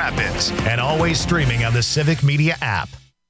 Rapids, and always streaming on the Civic Media app.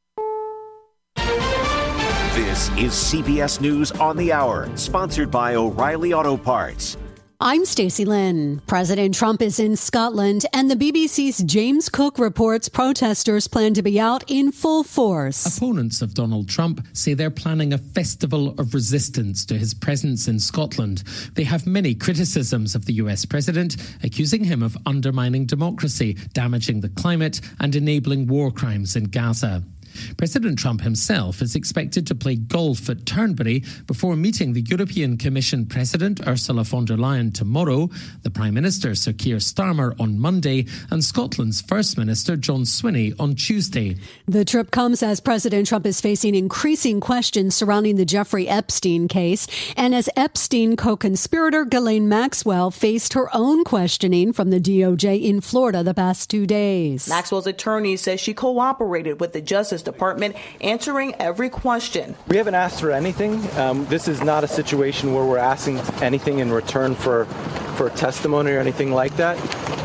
This is CBS News on the Hour, sponsored by O'Reilly Auto Parts. I'm Stacey Lynn. President Trump is in Scotland, and the BBC's James Cook reports protesters plan to be out in full force. Opponents of Donald Trump say they're planning a festival of resistance to his presence in Scotland. They have many criticisms of the US president, accusing him of undermining democracy, damaging the climate, and enabling war crimes in Gaza. President Trump himself is expected to play golf at Turnberry before meeting the European Commission President Ursula von der Leyen tomorrow, the Prime Minister Sir Keir Starmer on Monday, and Scotland's First Minister John Swinney on Tuesday. The trip comes as President Trump is facing increasing questions surrounding the Jeffrey Epstein case, and as Epstein co-conspirator Ghislaine Maxwell faced her own questioning from the DOJ in Florida the past 2 days. Maxwell's attorney says she cooperated with the Justice Department, answering every question. We haven't asked for anything. This is not a situation where we're asking anything in return for testimony or anything like that.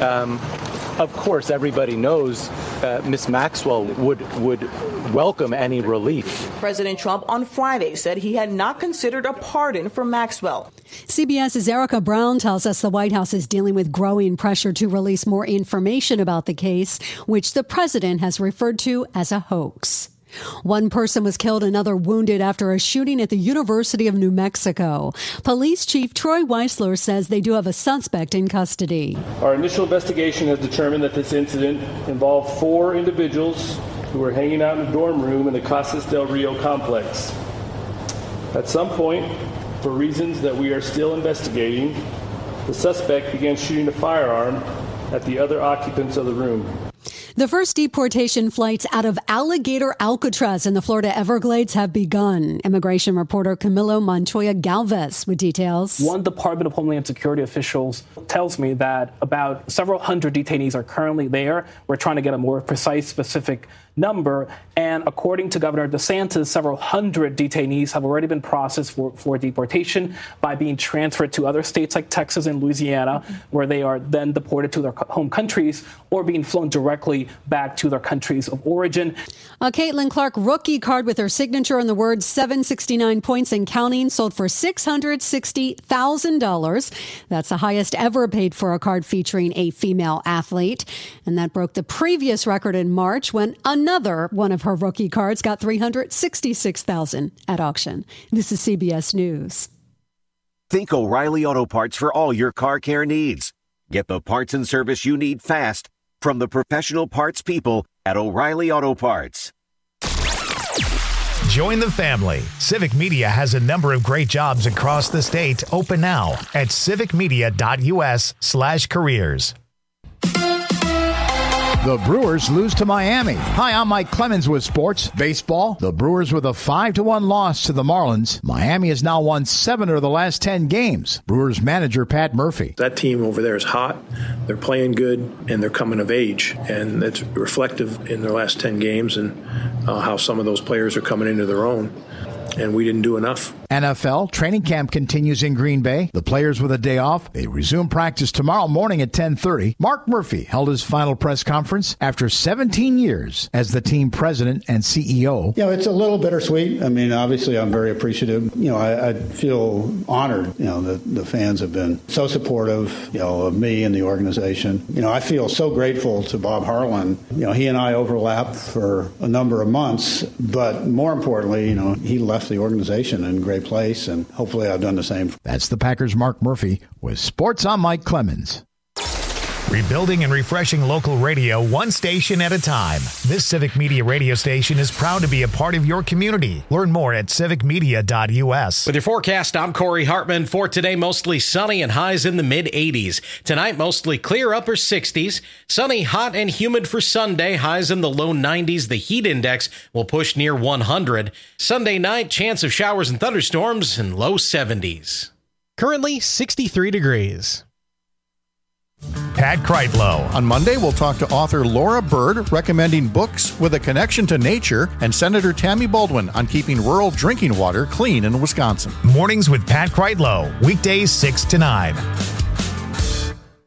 Of course, everybody knows Ms. Maxwell would welcome any relief. President Trump on Friday said he had not considered a pardon for Maxwell. CBS's Erica Brown tells us the White House is dealing with growing pressure to release more information about the case, which the president has referred to as a hoax. One person was killed, another wounded after a shooting at the University of New Mexico. Police Chief Troy Weisler says they do have a suspect in custody. Our initial investigation has determined that this incident involved 4 individuals who were hanging out in a dorm room in the Casas del Rio complex. At some point, for reasons that we are still investigating, the suspect began shooting a firearm at the other occupants of the room. The first deportation flights out of Alligator Alcatraz in the Florida Everglades have begun. Immigration reporter Camilo Montoya Galvez with details. One Department of Homeland Security officials tells me that about several hundred detainees are currently there. We're trying to get a more precise, specific number. And according to Governor DeSantis, several hundred detainees have already been processed for deportation by being transferred to other states like Texas and Louisiana, where they are then deported to their home countries or being flown directly back to their countries of origin. A Caitlin Clark rookie card with her signature and the words 769 points and counting sold for $660,000. That's the highest ever paid for a card featuring a female athlete. And that broke the previous record in March when another one of her rookie cards got $366,000 at auction. This is CBS News. Think O'Reilly Auto Parts for all your car care needs. Get the parts and service you need fast from the professional parts people at O'Reilly Auto Parts. Join the family. Civic Media has a number of great jobs across the state open now at civicmedia.us/careers. The Brewers lose to Miami. Hi, I'm Mike Clemens with sports. Baseball, the Brewers with a 5-1 loss to the Marlins. Miami has now won 7 of the last 10 games. Brewers manager Pat Murphy. That team over there is hot. They're playing good, and they're coming of age. And it's reflective in their last 10 games and how some of those players are coming into their own. And we didn't do enough. NFL training camp continues in Green Bay. The players with a day off. They resume practice tomorrow morning at 10:30. Mark Murphy held his final press conference after 17 years as the team president and CEO. You know, it's a little bittersweet. I mean, obviously, I'm very appreciative. You know, I feel honored, you know, that the fans have been so supportive, you know, of me and the organization. You know, I feel so grateful to Bob Harlan. You know, he and I overlapped for a number of months, but more importantly, you know, he left the organization in great place, and hopefully I've done the same. That's the Packers' Mark Murphy with Sports. I'm Mike Clemens. Rebuilding and refreshing local radio one station at a time. This Civic Media radio station is proud to be a part of your community. Learn more at civicmedia.us. With your forecast, I'm Corey Hartman. For today, mostly sunny and highs in the mid-80s. Tonight, mostly clear, upper 60s. Sunny, hot, and humid for Sunday. Highs in the low 90s. The heat index will push near 100. Sunday night, chance of showers and thunderstorms in low 70s. Currently, 63 degrees. Pat Kreitlow. On Monday, we'll talk to author Laura Bird recommending books with a connection to nature, and Senator Tammy Baldwin on keeping rural drinking water clean in Wisconsin. Mornings with Pat Kreitlow. Weekdays 6 to 9.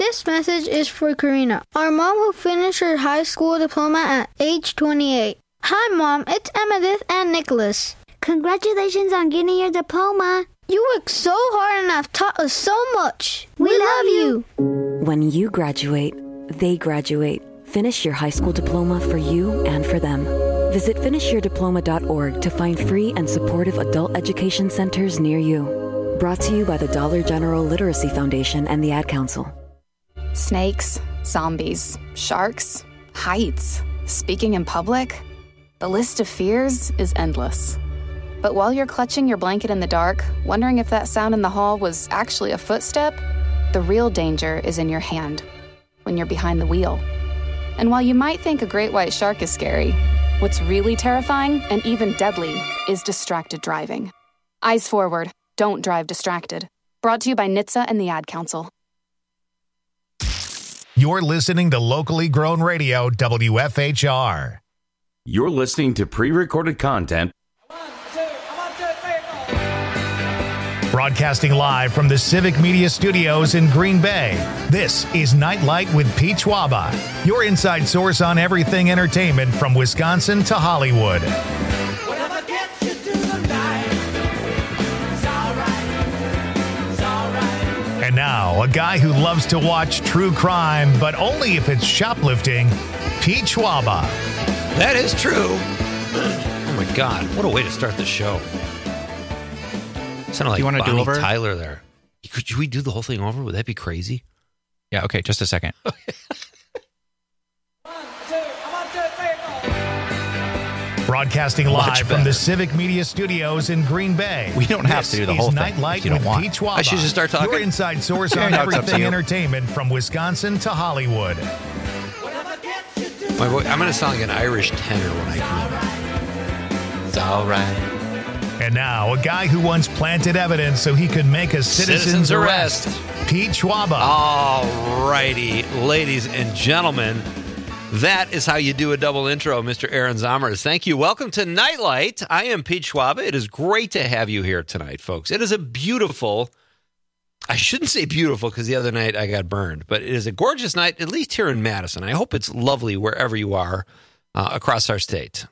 This message is for Karina, our mom who finished her high school diploma at age 28. Hi, Mom. It's Emmettith and Nicholas. Congratulations on getting your diploma. You worked so hard and have taught us so much. We love you. When you graduate, they graduate. Finish your high school diploma for you and for them. Visit finishyourdiploma.org to find free and supportive adult education centers near you. Brought to you by the Dollar General Literacy Foundation and the Ad Council. Snakes, zombies, sharks, heights, speaking in public. The list of fears is endless. But while you're clutching your blanket in the dark, wondering if that sound in the hall was actually a footstep, the real danger is in your hand, when you're behind the wheel. And while you might think a great white shark is scary, what's really terrifying and even deadly is distracted driving. Eyes forward, don't drive distracted. Brought to you by NHTSA and the Ad Council. You're listening to locally grown radio, WFHR. You're listening to pre-recorded content. Broadcasting live from the Civic Media Studios in Green Bay, this is Nightlight with Pete Schwaba, your inside source on everything entertainment from Wisconsin to Hollywood. And now, a guy who loves to watch true crime, but only if it's shoplifting, Pete Schwaba. That is true. Oh my God, what a way to start the show. Sounded like you want to Bonnie do over? Tyler there. Could we do the whole thing over? Would that be crazy? Yeah, okay, just a second. Broadcasting live from the Civic Media Studios in Green Bay. We don't have to do the whole thing. Nightlight if you don't with want. Pete Schwaba. I should just start talking. Your inside source on everything entertainment from Wisconsin to Hollywood. My voice, I'm going to sound like an Irish tenor when I come in. It's all right. And now, a guy who once planted evidence so he could make a citizen's arrest. Pete Schwaba. All righty, ladies and gentlemen. That is how you do a double intro, Mr. Aaron Zomers. Thank you. Welcome to Nightlight. I am Pete Schwaba. It is great to have you here tonight, folks. It is a beautiful, I shouldn't say beautiful because the other night I got burned, but it is a gorgeous night, at least here in Madison. I hope it's lovely wherever you are across our state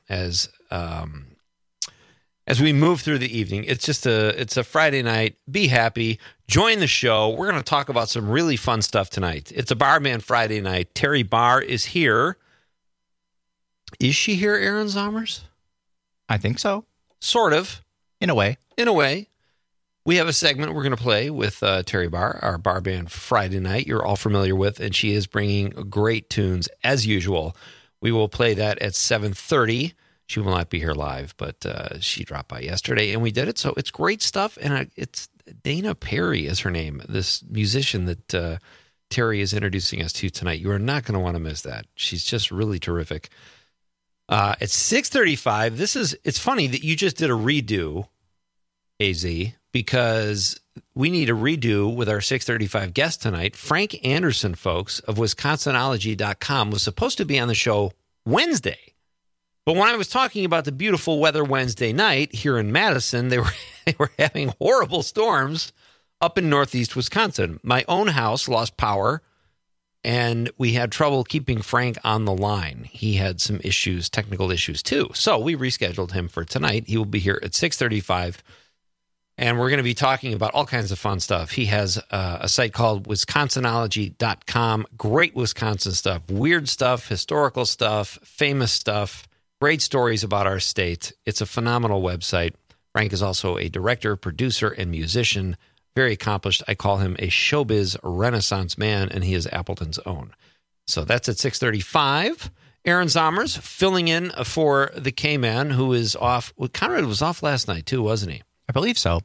as we move through the evening. It's a Friday night. Be happy. Join the show. We're going to talk about some really fun stuff tonight. It's a Barman Friday night. Terry Barr is here. Is she here, Aaron Zomers? I think so. Sort of. In a way. In a way. We have a segment we're going to play with Terry Barr, our Barman Friday night you're all familiar with, and she is bringing great tunes as usual. We will play that at 7:30. She will not be here live, but she dropped by yesterday, and we did it. So it's great stuff, and it's Dana Perry is her name, this musician that Terry is introducing us to tonight. You are not going to want to miss that. She's just really terrific. At 6:35, it's funny that you just did a redo, AZ, because we need a redo with our 6:35 guest tonight. Frank Anderson, folks, of Wisconsinology.com, was supposed to be on the show Wednesday. But when I was talking about the beautiful weather Wednesday night here in Madison, they were having horrible storms up in northeast Wisconsin. My own house lost power, and we had trouble keeping Frank on the line. He had some issues, technical issues too. So we rescheduled him for tonight. He will be here at 6:35, and we're going to be talking about all kinds of fun stuff. He has a site called Wisconsinology.com. Great Wisconsin stuff, weird stuff, historical stuff, famous stuff. Great stories about our state. It's a phenomenal website. Frank is also a director, producer, and musician. Very accomplished. I call him a showbiz renaissance man, and he is Appleton's own. So that's at 6:35. Aaron Zomers filling in for the K-Man, who is off. Well, Conrad was off last night, too, wasn't he? I believe so.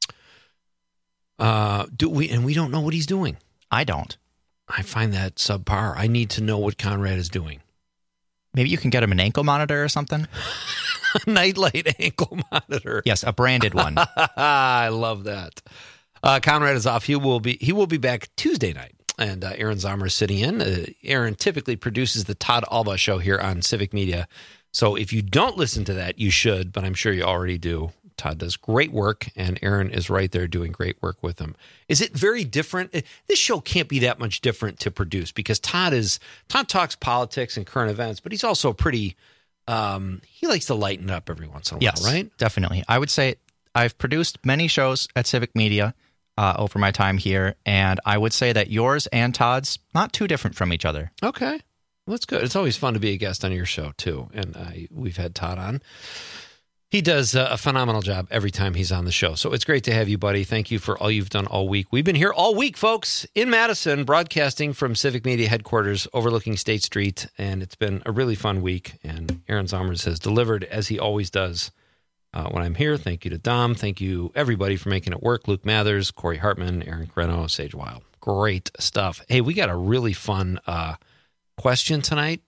We don't know what he's doing. I don't. I find that subpar. I need to know what Conrad is doing. Maybe you can get him an ankle monitor or something? Nightlight ankle monitor. Yes, a branded one. I love that. Conrad is off. He will be back Tuesday night. And Aaron Zomers is sitting in. Aaron typically produces the Todd Alba show here on Civic Media. So if you don't listen to that, you should, but I'm sure you already do. Todd does great work, and Aaron is right there doing great work with him. Is it very different? This show can't be that much different to produce because Todd talks politics and current events, but he's also pretty, he likes to lighten it up every once in a while, right? Definitely. I would say I've produced many shows at Civic Media over my time here, and I would say that yours and Todd's not too different from each other. Okay. Well, that's good. It's always fun to be a guest on your show, too, and we've had Todd on. He does a phenomenal job every time he's on the show. So it's great to have you, buddy. Thank you for all you've done all week. We've been here all week, folks, in Madison, broadcasting from Civic Media headquarters overlooking State Street. And it's been a really fun week. And Aaron Zomers has delivered, as he always does, when I'm here. Thank you to Dom. Thank you, everybody, for making it work. Luke Mathers, Corey Hartman, Aaron Creno, Sage Wild. Great stuff. Hey, we got a really fun question tonight.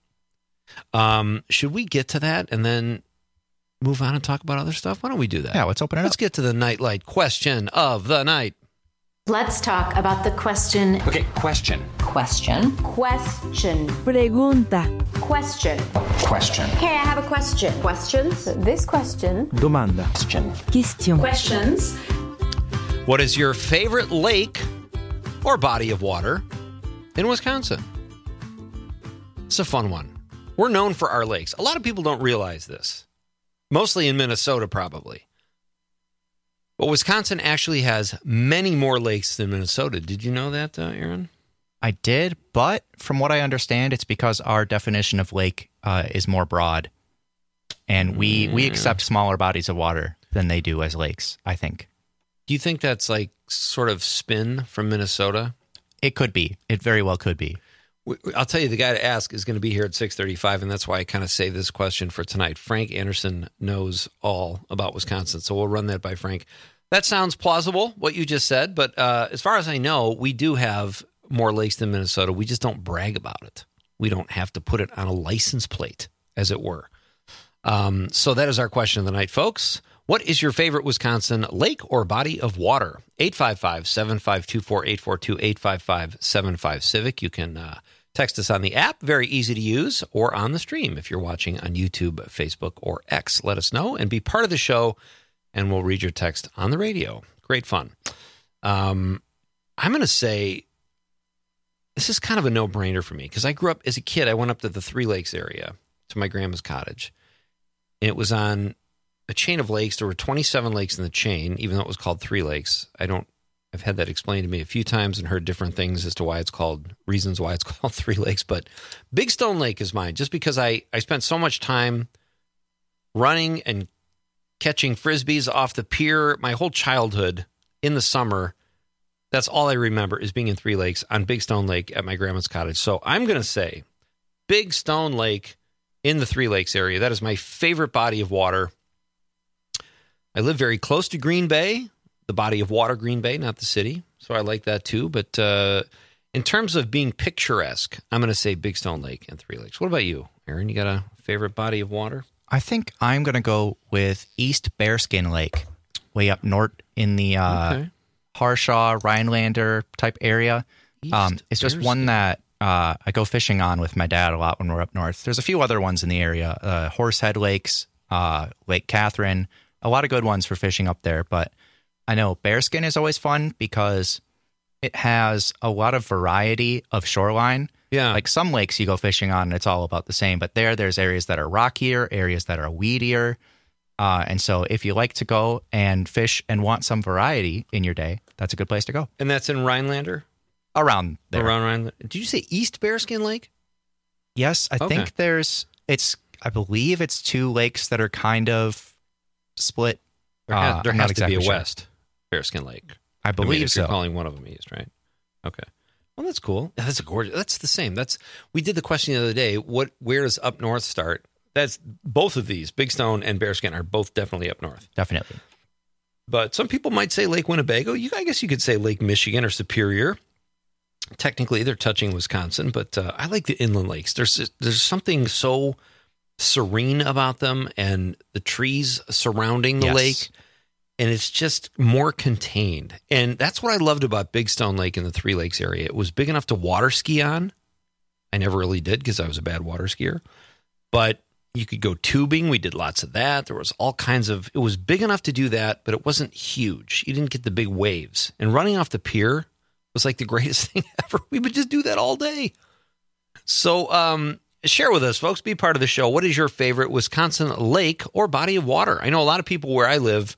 Should we get to that and then move on and talk about other stuff? Why don't we do that? Yeah, let's open it up. Let's get to the Nightlight question of the night. Let's talk about the question. Okay, question. Question. Question. Pregunta. Question. Question. Hey, I have a question. Questions? This question. Domanda. Question. Question. Questions. What is your favorite lake or body of water in Wisconsin? It's a fun one. We're known for our lakes. A lot of people don't realize this. Mostly in Minnesota, probably. But Wisconsin actually has many more lakes than Minnesota. Did you know that, Aaron? I did, but from what I understand, it's because our definition of lake is more broad. And we accept smaller bodies of water than they do as lakes, I think. Do you think that's like sort of spin from Minnesota? It could be. It very well could be. I'll tell you, the guy to ask is going to be here at 6:35, and that's why I kind of saved this question for tonight. Frank Anderson knows all about Wisconsin, so we'll run that by Frank. That sounds plausible, what you just said, but as far as I know, we do have more lakes than Minnesota. We just don't brag about it. We don't have to put it on a license plate, as it were. So that is our question of the night, folks. What is your favorite Wisconsin lake or body of water? 855-752-4842, 855-75-CIVIC. You can text us on the app, very easy to use, or on the stream if you're watching on YouTube, Facebook, or X. Let us know and be part of the show, and we'll read your text on the radio. Great fun. I'm going to say this is kind of a no-brainer for me because I grew up as a kid. I went up to the Three Lakes area to my grandma's cottage, and it was on a chain of lakes. There were 27 lakes in the chain, even though it was called Three Lakes. I've had that explained to me a few times and heard different things as to why it's called, reasons why it's called Three Lakes. But Big Stone Lake is mine, just because I spent so much time running and catching Frisbees off the pier my whole childhood in the summer. That's all I remember is being in Three Lakes on Big Stone Lake at my grandma's cottage. So I'm going to say Big Stone Lake in the Three Lakes area. That is my favorite body of water. I live very close to Green Bay, the body of water, Green Bay, not the city. So I like that too. But in terms of being picturesque, I'm going to say Big Stone Lake and Three Lakes. What about you, Aaron? You got a favorite body of water? I think I'm going to go with East Bearskin Lake, way up north in the Harshaw, Rhinelander type area. It's just one that I go fishing on with my dad a lot when we're up north. There's a few other ones in the area, Horsehead Lakes, Lake Catherine, a lot of good ones for fishing up there. But I know Bearskin is always fun because it has a lot of variety of shoreline. Yeah. Like some lakes you go fishing on and it's all about the same, but there's areas that are rockier, areas that are weedier. And so if you like to go and fish and want some variety in your day, that's a good place to go. And that's in Rhinelander? Around there. Around Rhinelander. Did you say East Bearskin Lake? Yes, I think I believe it's two lakes that are kind of split. There has to be a West Bearskin Lake. I believe if so. You're calling one of them East, right? Okay. Well, that's cool. That's a gorgeous. That's the same. We did the question the other day. Where does up north start? That's both of these, Big Stone and Bearskin, are both definitely up north. Definitely. But some people might say Lake Winnebago. I guess you could say Lake Michigan or Superior. Technically, they're touching Wisconsin, but I like the inland lakes. There's something so serene about them, and the trees surrounding the lake, and it's just more contained. And that's what I loved about Big Stone Lake in the Three Lakes area. It was big enough to water ski on. I never really did because I was a bad water skier. But You could go tubing. We did lots of that. There was all kinds of, it was big enough to do that, but it wasn't huge. You didn't get the big waves. And running off the pier was like the greatest thing ever. We would just do that all day. So share with us, folks. Be part of the show. What is your favorite Wisconsin lake or body of water? I know a lot of people where I live,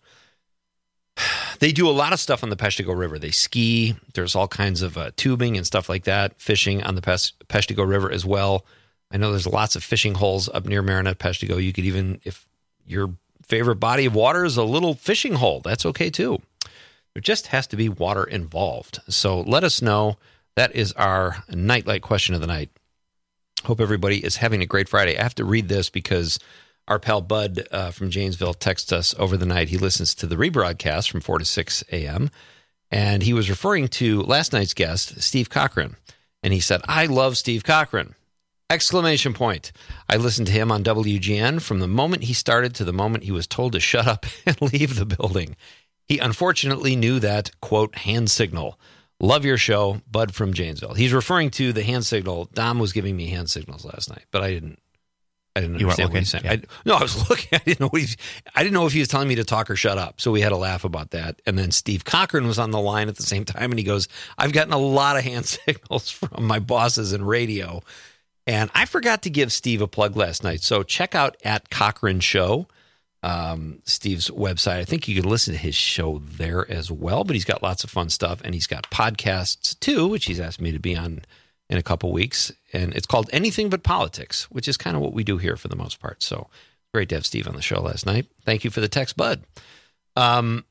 they do a lot of stuff on the Peshtigo River. They ski. There's all kinds of tubing and stuff like that, fishing on the Peshtigo River as well. I know there's lots of fishing holes up near Marinette, Peshtigo. You could even, if your favorite body of water is a little fishing hole, that's okay too. There just has to be water involved. So let us know. That is our Nightlight question of the night. Hope everybody is having a great Friday. I have to read this because our pal Bud from Janesville texted us over the night. He listens to the rebroadcast from 4 to 6 a.m., and he was referring to last night's guest, Steve Cochran. And he said, I love Steve Cochran! Exclamation point. I listened to him on WGN from the moment he started to the moment he was told to shut up and leave the building. He unfortunately knew that, quote, hand signal. Love your show, Bud from Janesville. He's referring to the hand signal. Dom was giving me hand signals last night, but I didn't understand what he said. Yeah. I was looking. I didn't know if he was telling me to talk or shut up. So we had a laugh about that. And then Steve Cochran was on the line at the same time, and he goes, I've gotten a lot of hand signals from my bosses in radio. And I forgot to give Steve a plug last night. So check out @Cochran Show, Steve's website. I think you can listen to his show there as well, but he's got lots of fun stuff. And he's got podcasts too, which he's asked me to be on in a couple weeks. And it's called Anything But Politics, which is kind of what we do here for the most part. So great to have Steve on the show last night. Thank you for the text, Bud. So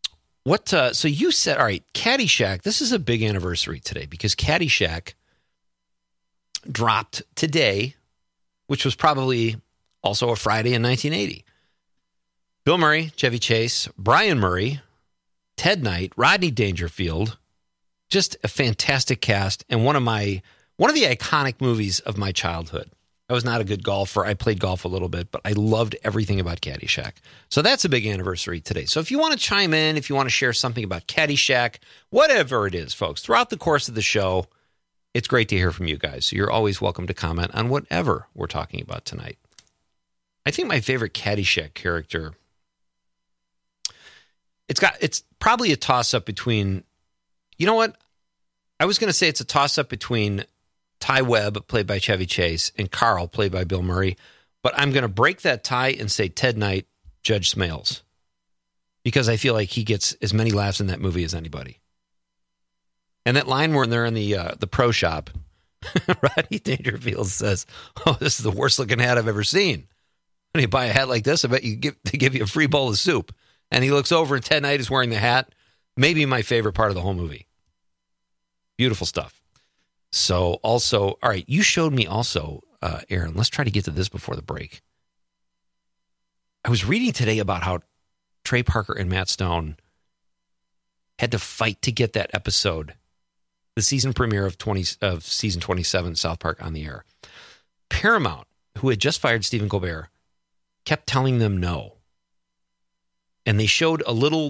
you said, all right, Caddyshack, this is a big anniversary today because Caddyshack dropped today, which was probably also a Friday in 1980. Bill Murray, Chevy Chase, Brian Murray, Ted Knight, Rodney Dangerfield, just a fantastic cast and one of the iconic movies of my childhood. I was not a good golfer. I played golf a little bit, but I loved everything about Caddyshack. So that's a big anniversary today. So if you want to chime in, if you want to share something about Caddyshack, whatever it is, folks, throughout the course of the show, it's great to hear from you guys. So you're always welcome to comment on whatever we're talking about tonight. I think my favorite Caddyshack character, it's probably a toss-up between, you know what? I was going to say it's a toss-up between Ty Webb, played by Chevy Chase, and Carl, played by Bill Murray. But I'm going to break that tie and say Ted Knight, Judge Smales, because I feel like he gets as many laughs in that movie as anybody. And that line when they're in the pro shop, Rodney Dangerfield says, "Oh, this is the worst looking hat I've ever seen. When you buy a hat like this, I bet they give you a free bowl of soup." And he looks over and Ted Knight is wearing the hat. Maybe my favorite part of the whole movie. Beautiful stuff. So also, all right, you showed me also, Aaron, let's try to get to this before the break. I was reading today about how Trey Parker and Matt Stone had to fight to get that episode, the season premiere of season 27, South Park, on the air. Paramount, who had just fired Stephen Colbert, kept telling them no. And they showed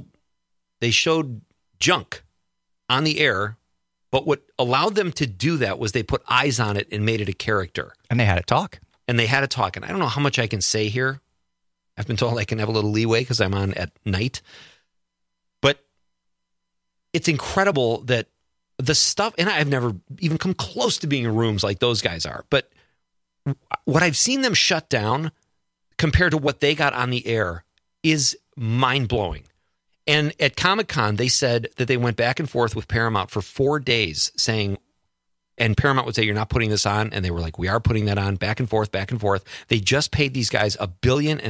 junk on the air, but what allowed them to do that was they put eyes on it and made it a character. And they had it talk. And I don't know how much I can say here. I've been told I can have a little leeway because I'm on at night. But it's incredible that the stuff, and I've never even come close to being in rooms like those guys are, but what I've seen them shut down compared to what they got on the air is mind-blowing. And at Comic-Con, they said that they went back and forth with Paramount for 4 days saying, and Paramount would say, "You're not putting this on." And they were like, "We are putting that on," back and forth, back and forth. They just paid these guys $1.5 billion.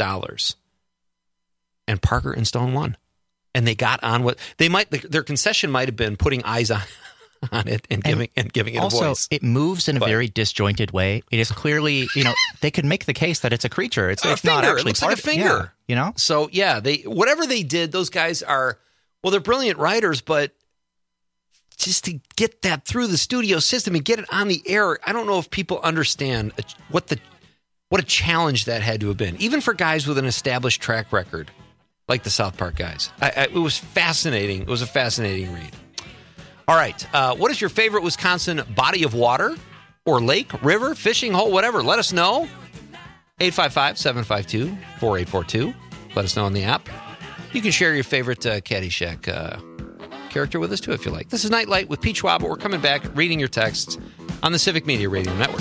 And Parker and Stone won. And they got on what they might, their concession might have been putting eyes on it and giving it a voice. Also, it moves in a very disjointed way. It is clearly, they could make the case that it's a creature. It's not actually it looks part like a finger. Yeah, So yeah, whatever they did, those guys are, well, they're brilliant writers, but just to get that through the studio system and get it on the air, I don't know if people understand what a challenge that had to have been, even for guys with an established track record like the South Park guys. It was fascinating. It was a fascinating read. All right. What is your favorite Wisconsin body of water or lake, river, fishing hole, whatever? Let us know. 855-752-4842. Let us know on the app. You can share your favorite Caddyshack character with us, too, if you like. This is Nightlight with Pete Schwab. We're coming back, reading your texts on the Civic Media Radio Network.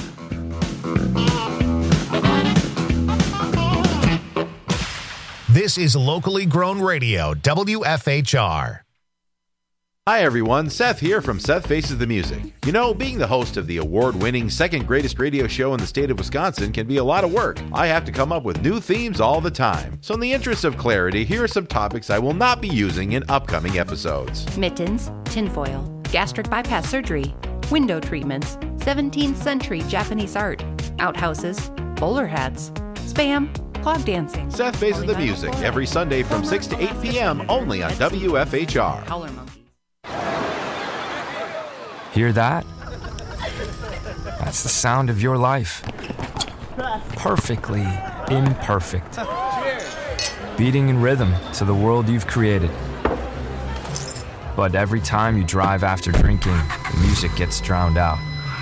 This is locally grown radio, WFHR. Hi everyone, Seth here from Seth Faces the Music. You know, being the host of the award-winning second greatest radio show in the state of Wisconsin can be a lot of work. I have to come up with new themes all the time. So in the interest of clarity, here are some topics I will not be using in upcoming episodes. Mittens, tinfoil, gastric bypass surgery, window treatments, 17th century Japanese art, outhouses, bowler hats, spam, clog dancing. Seth Faces the Music, every Sunday from 6 to 8 p.m. only on WFHR. Howler monkeys. Hear that? That's the sound of your life. Perfectly imperfect. Beating in rhythm to the world you've created. But every time you drive after drinking, the music gets drowned out.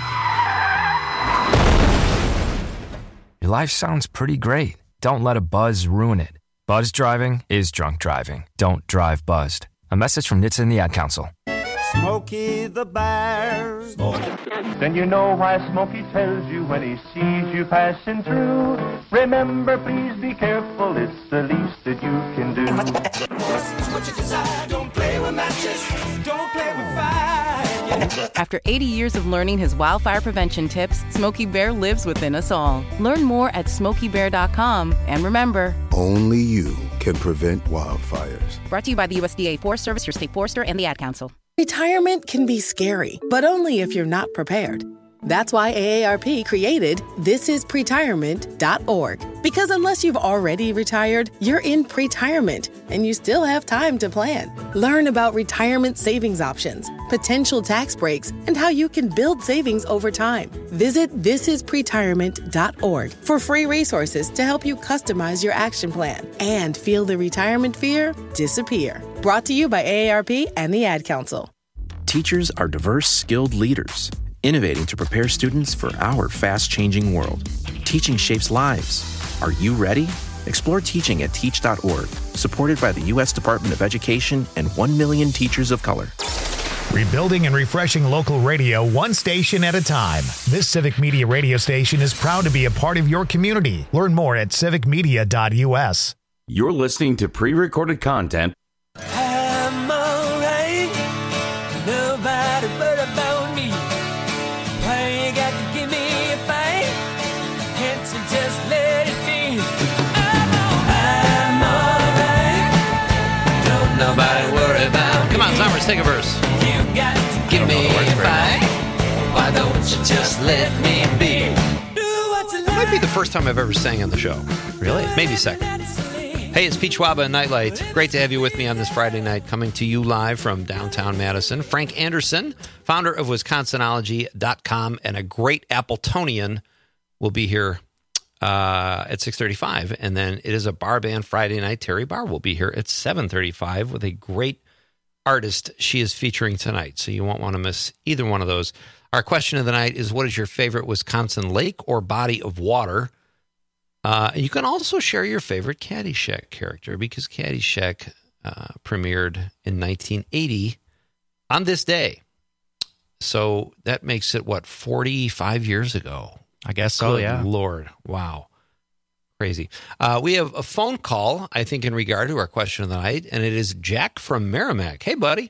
Your life sounds pretty great. Don't let a buzz ruin it. Buzz driving is drunk driving. Don't drive buzzed. A message from NHTSA and the Ad Council. Smokey the Bear. Then you know why Smokey tells you when he sees you passing through. Remember, please be careful, it's the least that you can do. What you desire, don't play with matches, don't play with fire. After 80 years of learning his wildfire prevention tips, Smokey Bear lives within us all. Learn more at SmokeyBear.com. And remember, only you can prevent wildfires. Brought to you by the USDA Forest Service, your state forester, and the Ad Council. Retirement can be scary, but only if you're not prepared. That's why AARP created thisispretirement.org. Because unless you've already retired, you're in pretirement, and you still have time to plan. Learn about retirement savings options, potential tax breaks, and how you can build savings over time. Visit thisispretirement.org for free resources to help you customize your action plan and feel the retirement fear disappear. Brought to you by AARP and the Ad Council. Teachers are diverse, skilled leaders, innovating to prepare students for our fast-changing world. Teaching shapes lives. Are you ready? Explore teaching at teach.org, supported by the U.S. Department of Education and 1 million teachers of color. Rebuilding and refreshing local radio one station at a time. This Civic Media radio station is proud to be a part of your community. Learn more at civicmedia.us. You're listening to pre-recorded content. I'm alright, nobody but about me. Why you got to give me a fight? Can't you just let it be? I'm alright, don't nobody worry about me. Come on, Zomers, take a verse. You got to give me a fight. Why don't you just let me be? It might be the first time I've ever sang on the show. Really? Maybe second. Hey, it's Pete Schwab and Nightlight. Great to have you with me on this Friday night, coming to you live from downtown Madison. Frank Anderson, founder of Wisconsinology.com and a great Appletonian, will be here at 6:35. And then it is a bar band Friday night. Terry Barr will be here at 7:35 with a great artist she is featuring tonight. So you won't want to miss either one of those. Our question of the night is, what is your favorite Wisconsin lake or body of water? You can also share your favorite Caddyshack character, because Caddyshack premiered in 1980 on this day. So that makes it, 45 years ago? I guess so, Good yeah. Lord. Wow. Crazy. We have a phone call, I think, in regard to our question of the night, and it is Jack from Merrimack. Hey, buddy.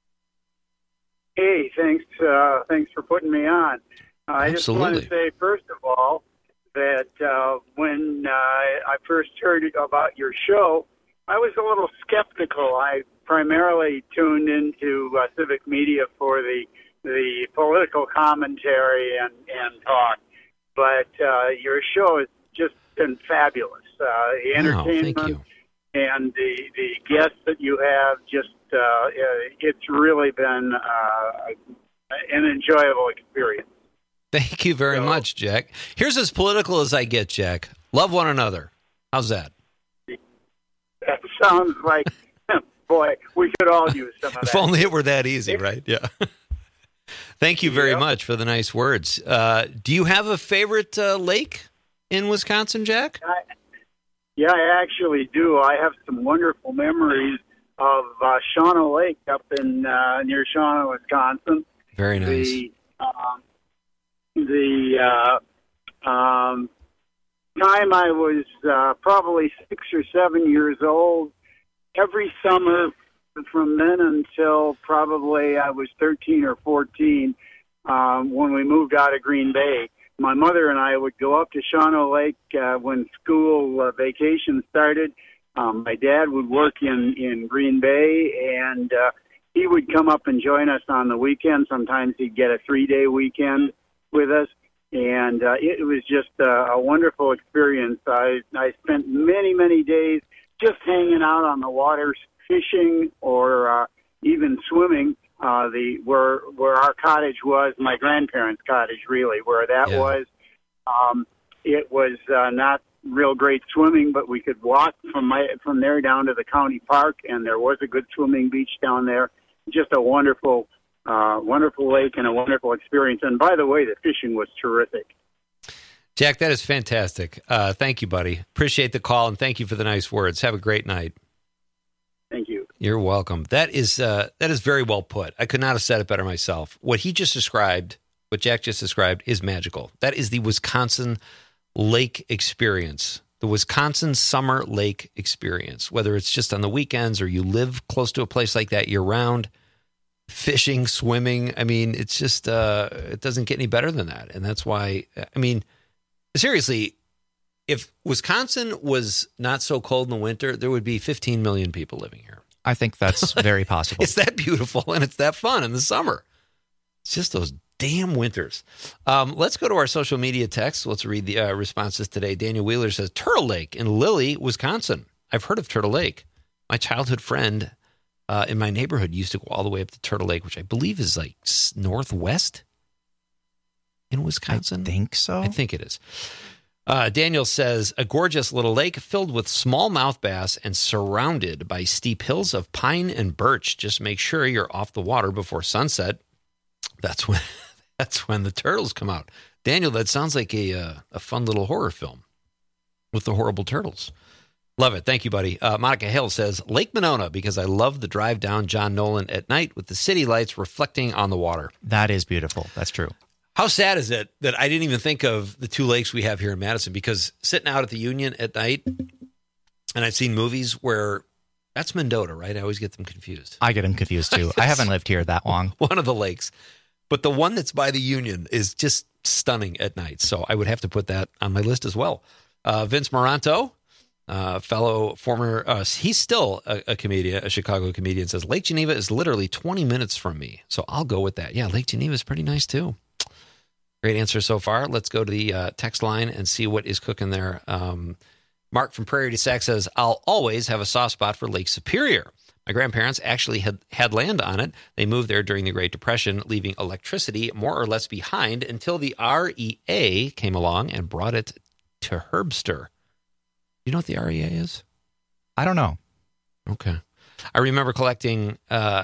Hey, thanks for putting me on. I just want to say, first of all, that when I first heard about your show, I was a little skeptical. I primarily tuned into Civic Media for the political commentary and talk, but your show has just been fabulous. The entertainment and the guests that you have, just it's really been an enjoyable experience. Thank you very much, Jack. Here's as political as I get, Jack. Love one another. How's that? That sounds like, boy, we could all use some of that. If only it were that easy, right? Yeah. Thank you very much for the nice words. Do you have a favorite lake in Wisconsin, Jack? Yeah, I actually do. I have some wonderful memories of Shawano Lake up in near Shawano, Wisconsin. Very nice. The time I was probably 6 or 7 years old, every summer from then until probably I was 13 or 14, when we moved out of Green Bay, my mother and I would go up to Shawano Lake when school vacation started. My dad would work in Green Bay, and he would come up and join us on the weekend. Sometimes he'd get a 3-day weekend with us, and it was just a wonderful experience. I spent many, many days just hanging out on the water, fishing, or even swimming. Where our cottage was, my grandparents' cottage, really, where that was. It was not real great swimming, but we could walk from there down to the county park, and there was a good swimming beach down there. Just a wonderful lake and a wonderful experience. And by the way, the fishing was terrific. Jack, that is fantastic. Thank you, buddy. Appreciate the call, and thank you for the nice words. Have a great night. Thank you. You're welcome. That is very well put. I could not have said it better myself. What he just described, what Jack just described, is magical. That is the Wisconsin lake experience, the Wisconsin summer lake experience, whether it's just on the weekends or you live close to a place like that year-round, fishing, swimming. I mean, it's just, it doesn't get any better than that. And that's why, I mean, seriously, if Wisconsin was not so cold in the winter, there would be 15 million people living here. I think that's very possible. It's that beautiful and it's that fun in the summer. It's just those damn winters. Let's go to our social media texts. Let's read the responses today. Daniel Wheeler says, Turtle Lake in Lilly, Wisconsin. I've heard of Turtle Lake. My childhood friend in my neighborhood used to go all the way up to Turtle Lake, which I believe is like northwest in Wisconsin. I think so. I think it is. Daniel says, a gorgeous little lake filled with smallmouth bass and surrounded by steep hills of pine and birch. Just make sure you're off the water before sunset. That's when the turtles come out. Daniel, that sounds like a fun little horror film with the horrible turtles. Love it. Thank you, buddy. Monica Hill says, Lake Monona, because I love the drive down John Nolan at night with the city lights reflecting on the water. That is beautiful. That's true. How sad is it that I didn't even think of the two lakes we have here in Madison? Because sitting out at the Union at night, and I've seen movies where that's Mendota, right? I always get them confused. I get them confused too. I haven't lived here that long. One of the lakes. But the one that's by the Union is just stunning at night. So I would have to put that on my list as well. Vince Moranto, fellow former, he's still a comedian, a Chicago comedian, says, Lake Geneva is literally 20 minutes from me. So I'll go with that. Yeah, Lake Geneva is pretty nice too. Great answer so far. Let's go to the text line and see what is cooking there. Mark from Prairie du Sac says, I'll always have a soft spot for Lake Superior. My grandparents actually had land on it. They moved there during the Great Depression, leaving electricity more or less behind until the REA came along and brought it to Herbster. You know what the REA is? I don't know. Okay. I remember collecting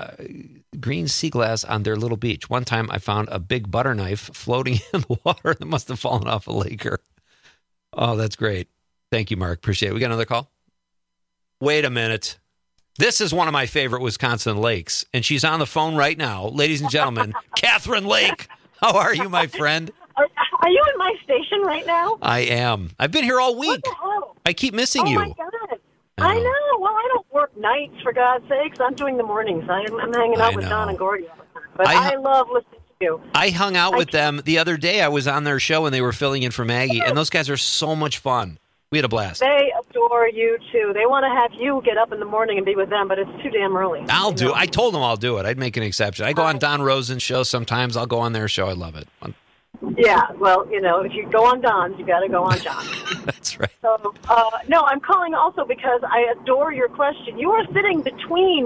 green sea glass on their little beach. One time I found a big butter knife floating in the water that must have fallen off a laker. Oh, that's great. Thank you, Mark. Appreciate it. We got another call? Wait a minute. This is one of my favorite Wisconsin lakes, and she's on the phone right now. Ladies and gentlemen, Catherine Lake. How are you, my friend? Are you in my station right now? I am. I've been here all week. What the hell? I keep missing you. Oh, my God. I know. Well, I don't work nights, for God's sakes. I'm doing the mornings. I'm hanging out with Don and Gordy all the time. But I love listening to you. I hung out with them the other day. I was on their show, and they were filling in for Maggie, and those guys are so much fun. We had a blast. They adore you, too. They want to have you get up in the morning and be with them, but it's too damn early. I'll do it. I told them I'll do it. I'd make an exception. I go on Don Rosen's show sometimes. I'll go on their show. I love it. Yeah, well, if you go on Don's, you got to go on John's. That's right. So, no, I'm calling also because I adore your question. You are sitting between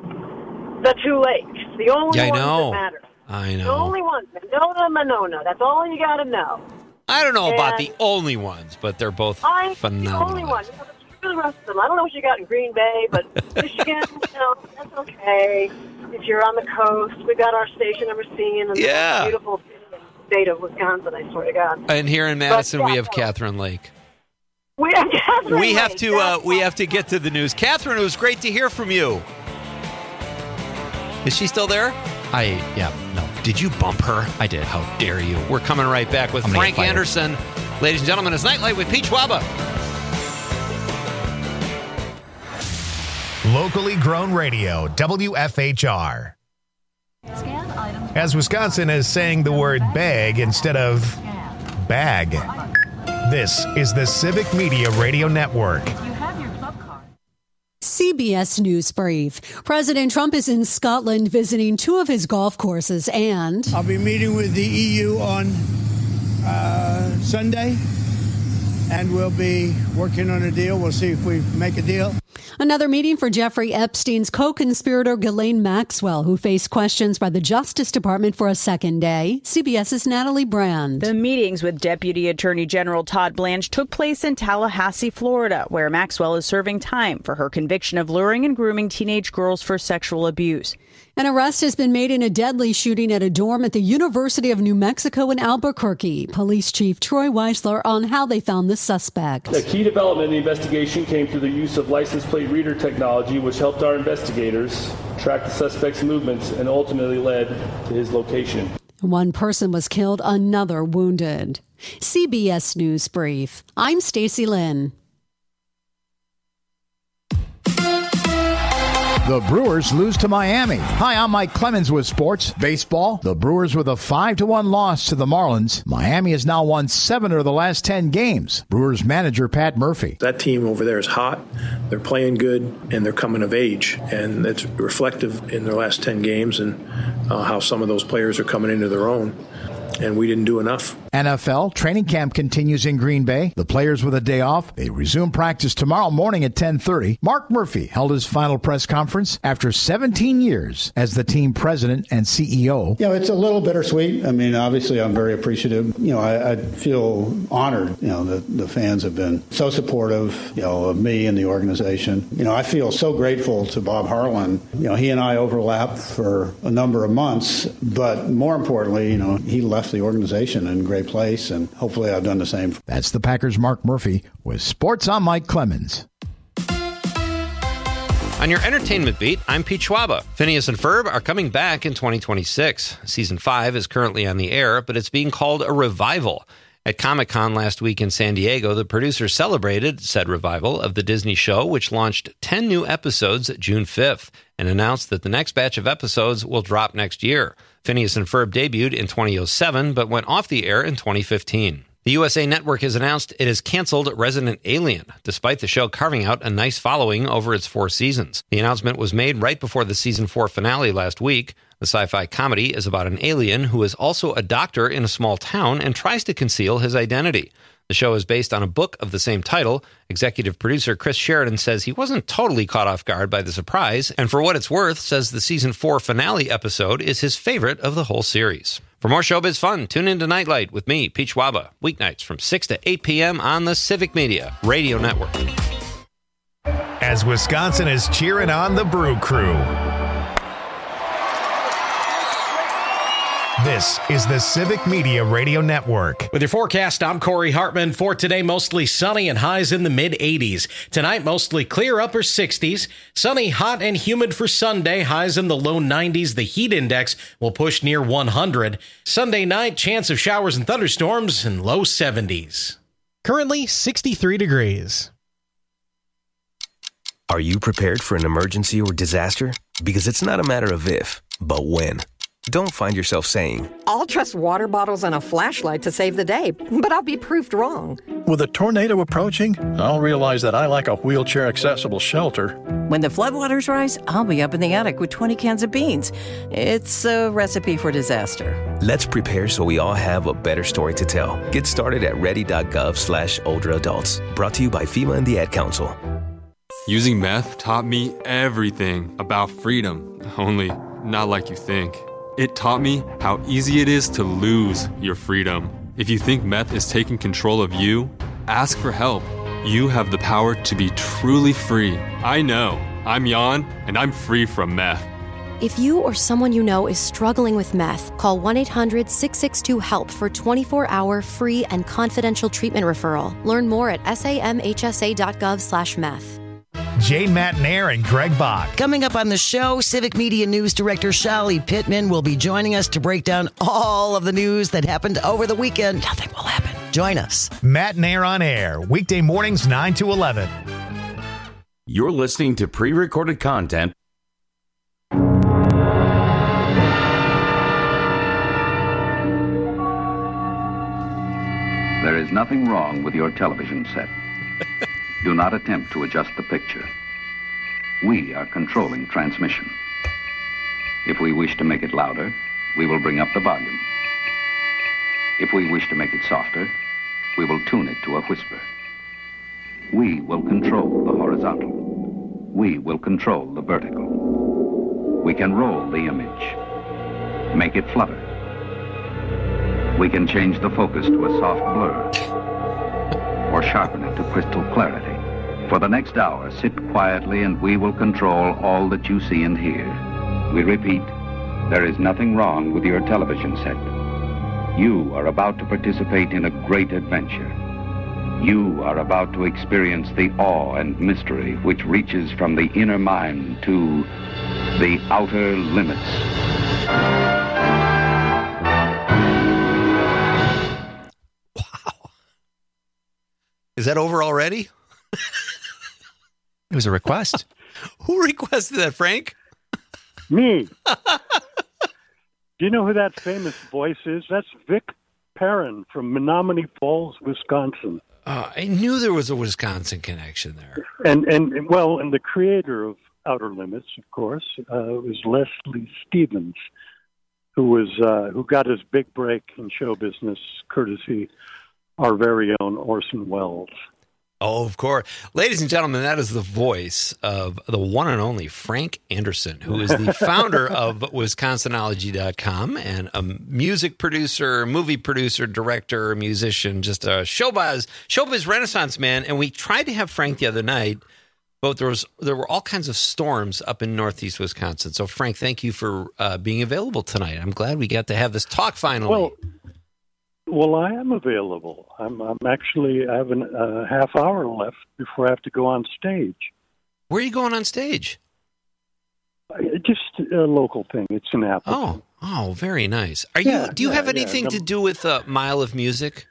the two lakes, the only ones that matter. I know. The only ones, Monona. That's all you got to know. I don't know about the only ones, but they're both phenomenal. The only one. The rest of them. I don't know what you got in Green Bay, but Michigan, that's okay. If you're on the coast, we've got our station in Racine, and beautiful. state of Wisconsin, I swear to God. And here in Madison, we have Catherine Lake. We have Catherine We have Lake. to we have to get to the news. Catherine, it was great to hear from you. Is she still there? No. Did you bump her? I did. How dare you? We're coming right back with Frank Anderson. Ladies and gentlemen, it's Nightlight with Pete Schwaba. Locally grown radio, WFHR. As Wisconsin is saying the word bag instead of bag. This is the Civic Media Radio Network. CBS News Brief. President Trump is in Scotland visiting 2 of his golf courses, and I'll be meeting with the EU on Sunday, and we'll be working on a deal. We'll see if we make a deal. Another meeting for Jeffrey Epstein's co-conspirator Ghislaine Maxwell, who faced questions by the Justice Department for a second day. CBS's Natalie Brand. The meetings with Deputy Attorney General Todd Blanche took place in Tallahassee, Florida, where Maxwell is serving time for her conviction of luring and grooming teenage girls for sexual abuse. An arrest has been made in a deadly shooting at a dorm at the University of New Mexico in Albuquerque. Police Chief Troy Weisler on how they found the suspect. A key development in the investigation came through the use of license plate reader technology, which helped our investigators track the suspect's movements and ultimately led to his location. 1 person was killed, another wounded. CBS News Brief. I'm Stacey Lynn. The Brewers lose to Miami. Hi, I'm Mike Clemens with sports. Baseball, the Brewers with a 5-1 loss to the Marlins. Miami has now won 7 of the last 10 games. Brewers manager Pat Murphy. That team over there is hot. They're playing good, and they're coming of age. And it's reflective in their last 10 games and how some of those players are coming into their own. And we didn't do enough. NFL training camp continues in Green Bay. The players with a day off. They resume practice tomorrow morning at 10:30. Mark Murphy held his final press conference after 17 years as the team president and CEO. You know, it's a little bittersweet. I mean, obviously, I'm very appreciative. You know, I feel honored, you know, that the fans have been so supportive, you know, of me and the organization. You know, I feel so grateful to Bob Harlan. You know, he and I overlapped for a number of months, but more importantly, you know, he left the organization in great place, and hopefully I've done the same. That's the Packers' Mark Murphy. With sports, I'm Mike Clemens. On your entertainment beat, I'm Pete Schwaba. Phineas and Ferb are coming back in 2026. Season 5 is currently on the air, but it's being called a revival. At Comic-Con last week in San Diego, the producers celebrated said revival of the Disney show, which launched 10 new episodes June 5th and announced that the next batch of episodes will drop next year. Phineas and Ferb debuted in 2007, but went off the air in 2015. The USA Network has announced it has canceled Resident Alien, despite the show carving out a nice following over its 4 seasons. The announcement was made right before the season 4 finale last week. The sci-fi comedy is about an alien who is also a doctor in a small town and tries to conceal his identity. The show is based on a book of the same title. Executive producer Chris Sheridan says he wasn't totally caught off guard by the surprise, and for what it's worth, says the season 4 finale episode is his favorite of the whole series. For more showbiz fun, tune in to Nightlight with me, Pete Schwaba, weeknights from 6 to 8 p.m. on the Civic Media Radio Network. As Wisconsin is cheering on the Brew Crew. This is the Civic Media Radio Network. With your forecast, I'm Corey Hartman. For today, mostly sunny and highs in the mid-80s. Tonight, mostly clear upper 60s. Sunny, hot, and humid for Sunday. Highs in the low 90s. The heat index will push near 100. Sunday night, chance of showers and thunderstorms in low 70s. Currently, 63 degrees. Are you prepared for an emergency or disaster? Because it's not a matter of if, but when. Don't find yourself saying, I'll trust water bottles and a flashlight to save the day, but I'll be proved wrong. With a tornado approaching, I'll realize that I lack a wheelchair-accessible shelter. When the floodwaters rise, I'll be up in the attic with 20 cans of beans. It's a recipe for disaster. Let's prepare so we all have a better story to tell. Get started at ready.gov/older adults. Brought to you by FEMA and the Ad Council. Using meth taught me everything about freedom, only not like you think. It taught me how easy it is to lose your freedom. If you think meth is taking control of you, ask for help. You have the power to be truly free. I know. I'm Jan, and I'm free from meth. If you or someone you know is struggling with meth, call 1-800-662-HELP for 24-hour free and confidential treatment referral. Learn more at samhsa.gov/meth. Jay Matnair and Greg Bach. Coming up on the show, Civic Media News Director Shali Pittman will be joining us to break down all of the news that happened over the weekend. Nothing will happen. Join us. Matnair on air, weekday mornings 9 to 11. You're listening to pre-recorded content. There is nothing wrong with your television set. Do not attempt to adjust the picture. We are controlling transmission. If we wish to make it louder, we will bring up the volume. If we wish to make it softer, we will tune it to a whisper. We will control the horizontal. We will control the vertical. We can roll the image, make it flutter. We can change the focus to a soft blur or sharpen it to crystal clarity. For the next hour, sit quietly and we will control all that you see and hear. We repeat, there is nothing wrong with your television set. You are about to participate in a great adventure. You are about to experience the awe and mystery which reaches from the inner mind to the outer limits. Wow. Is that over already? It was a request. Who requested that, Frank? Me. Do you know who that famous voice is? That's Vic Perrin from Menominee Falls, Wisconsin. I knew there was a Wisconsin connection there. And the creator of Outer Limits, of course, was Leslie Stevens, who got his big break in show business courtesy our very own Orson Welles. Oh, of course. Ladies and gentlemen, that is the voice of the one and only Frank Anderson, who is the founder of Wisconsinology.com and a music producer, movie producer, director, musician, just a showbiz renaissance man. And we tried to have Frank the other night, but there were all kinds of storms up in northeast Wisconsin. So, Frank, thank you for being available tonight. I'm glad we got to have this talk finally. Well, I am available. I'm actually, I have a half hour left before I have to go on stage. Where are you going on stage? Just a local thing. It's in Appleton. Oh, very nice. Do you have anything to do with Mile of Music?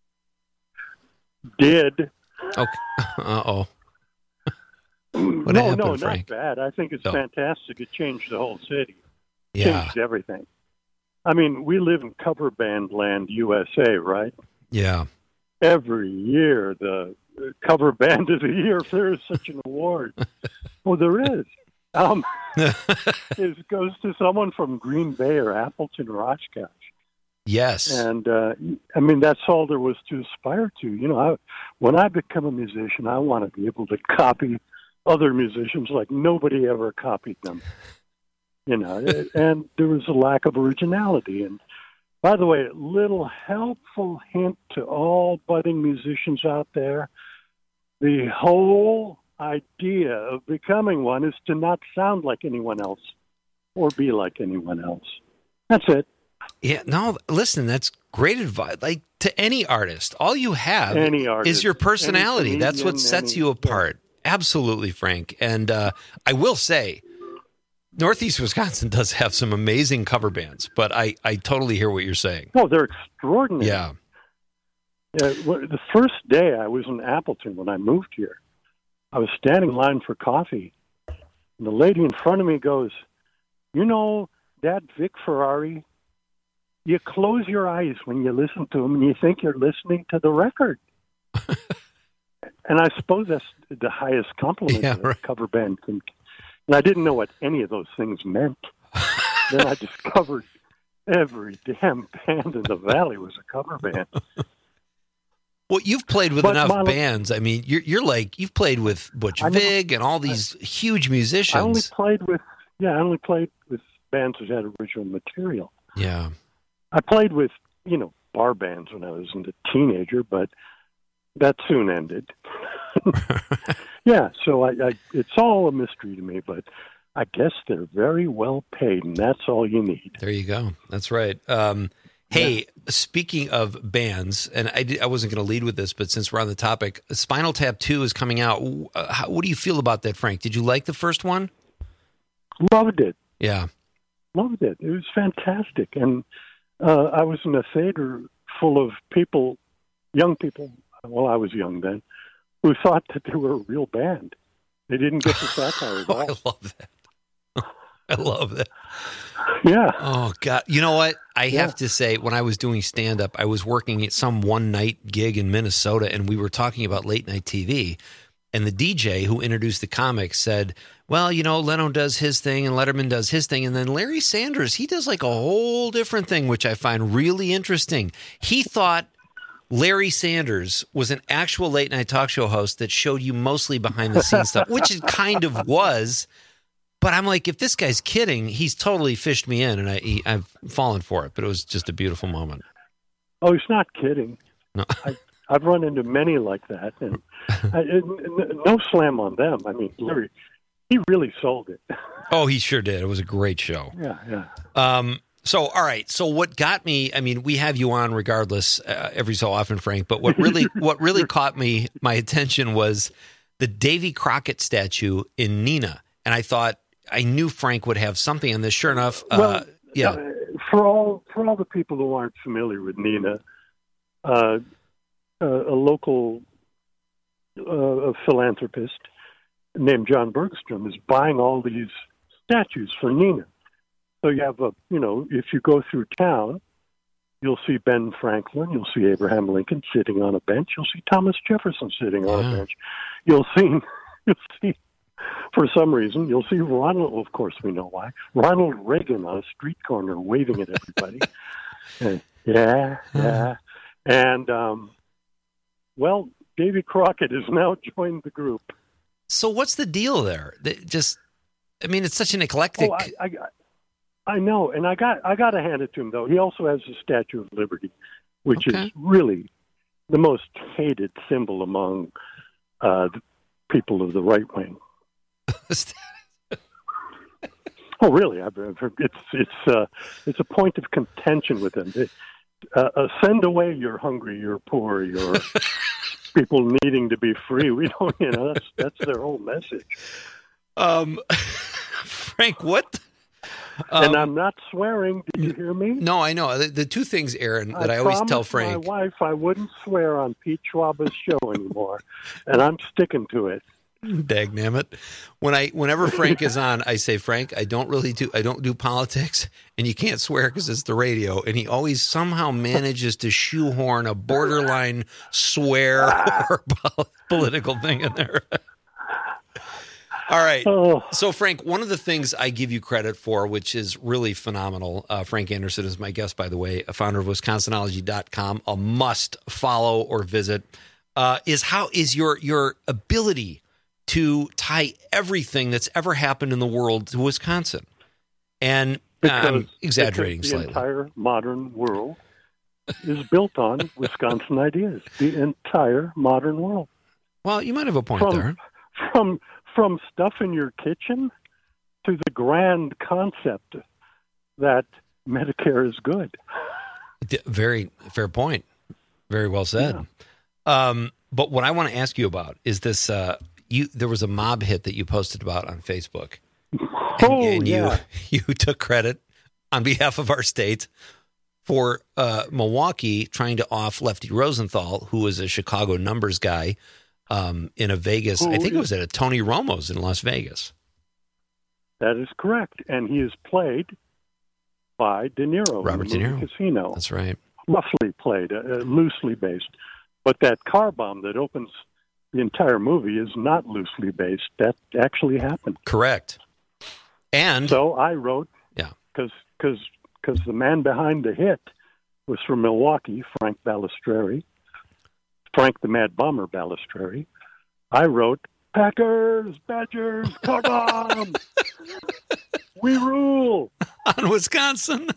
Did. Okay. Uh-oh. What No, happened, Frank? not bad. I think it's fantastic. It changed the whole city. Yeah. Changed everything. I mean, we live in cover band land, USA, right? Yeah. Every year, the cover band of the year, if there is such an award. Well, there is. It goes to someone from Green Bay or Appleton or Oshkosh. Yes. And, I mean, that's all there was to aspire to. You know, when I become a musician, I want to be able to copy other musicians like nobody ever copied them. You know, and there was a lack of originality. And by the way, a little helpful hint to all budding musicians out there, the whole idea of becoming one is to not sound like anyone else or be like anyone else. That's it. Yeah, no, listen, that's great advice. Like to any artist, all you have is your personality. That's what sets you apart. Yeah. Absolutely, Frank. And I will say, Northeast Wisconsin does have some amazing cover bands, but I totally hear what you're saying. Oh, they're extraordinary. Yeah. The first day I was in Appleton when I moved here, I was standing in line for coffee, and the lady in front of me goes, "You know, that Vic Ferrari, you close your eyes when you listen to him and you think you're listening to the record." And I suppose that's the highest compliment a cover band can. And I didn't know what any of those things meant. Then I discovered every damn band in the valley was a cover band. Well, you've played with enough bands. I mean, you're like, you've played with Butch Vig and all these huge musicians. I only played with bands that had original material. Yeah. I played with, bar bands when I was a teenager, but that soon ended. Yeah, so I it's all a mystery to me, but I guess they're very well paid, and that's all you need. There you go. That's right. Hey, speaking of bands, and I wasn't going to lead with this, but since we're on the topic, Spinal Tap 2 is coming out. What do you feel about that, Frank? Did you like the first one? Loved it. Yeah. Loved it. It was fantastic. And I was in a theater full of people, young people, well, I was young then, who thought that they were a real band. They didn't get the satire at all. I love that. I love that. Yeah. Oh, God. You know what? I have to say, when I was doing stand-up, I was working at some one-night gig in Minnesota, and we were talking about late-night TV. And the DJ who introduced the comics said, well, you know, Leno does his thing and Letterman does his thing. And then Larry Sanders, he does like a whole different thing, which I find really interesting. He thought Larry Sanders was an actual late-night talk show host that showed you mostly behind-the-scenes stuff, which it kind of was. But I'm like, if this guy's kidding, he's totally fished me in, and I've fallen for it. But it was just a beautiful moment. Oh, he's not kidding. No. I've run into many like that, and no slam on them. I mean, Larry, he really sold it. Oh, he sure did. It was a great show. Yeah. So, all right. So, what got me? I mean, we have you on regardless every so often, Frank. But what really caught my attention was the Davy Crockett statue in Neenah, and I thought I knew Frank would have something on this. Sure enough, yeah. For all the people who aren't familiar with Neenah, a local philanthropist named John Bergstrom is buying all these statues for Neenah. So you have if you go through town, you'll see Ben Franklin, you'll see Abraham Lincoln sitting on a bench, you'll see Thomas Jefferson sitting on a bench, you'll see, for some reason, you'll see Ronald. Of course, we know why. Ronald Reagan on a street corner waving at everybody. Yeah. And well, Davy Crockett has now joined the group. So what's the deal there? It's such an eclectic. Oh, I know, and I got to hand it to him though. He also has the Statue of Liberty, which is really the most hated symbol among the people of the right wing. Oh, really? I've heard it's a point of contention with them. Send away your hungry, your poor, your people needing to be free. We don't, that's their whole message. Frank, what? And I'm not swearing. Did you hear me? No, I know. The two things, Aaron, that I always tell Frank. My wife I wouldn't swear on Pete Schwaba's show anymore, and I'm sticking to it. Dagnammit. Whenever Frank is on, I say, Frank, I don't do politics, and you can't swear because it's the radio. And he always somehow manages to shoehorn a borderline swear or political thing in there. All right. So, Frank, one of the things I give you credit for, which is really phenomenal, Frank Anderson is my guest, by the way, a founder of Wisconsinology.com, a must follow or visit, is your ability to tie everything that's ever happened in the world to Wisconsin. And I'm exaggerating slightly. The entire modern world is built on Wisconsin ideas. The entire modern world. Well, you might have a point there. From stuff in your kitchen to the grand concept that Medicare is good. Very fair point. Very well said. Yeah. But what I want to ask you about is this. There was a mob hit that you posted about on Facebook. And you took credit on behalf of our state for Milwaukee trying to off Lefty Rosenthal, who was a Chicago numbers guy, in a Vegas. I think it was at a Tony Romo's in Las Vegas. That is correct. And he is played by De Niro. Robert De Niro. Casino. That's right. Roughly played, loosely based. But that car bomb that opens the entire movie is not loosely based. That actually happened. Correct. And so I wrote, because the man behind the hit was from Milwaukee, Frank Balistreri, Frank the Mad Bomber Balistreri. I wrote, Packers, Badgers, car bomb, we rule on Wisconsin.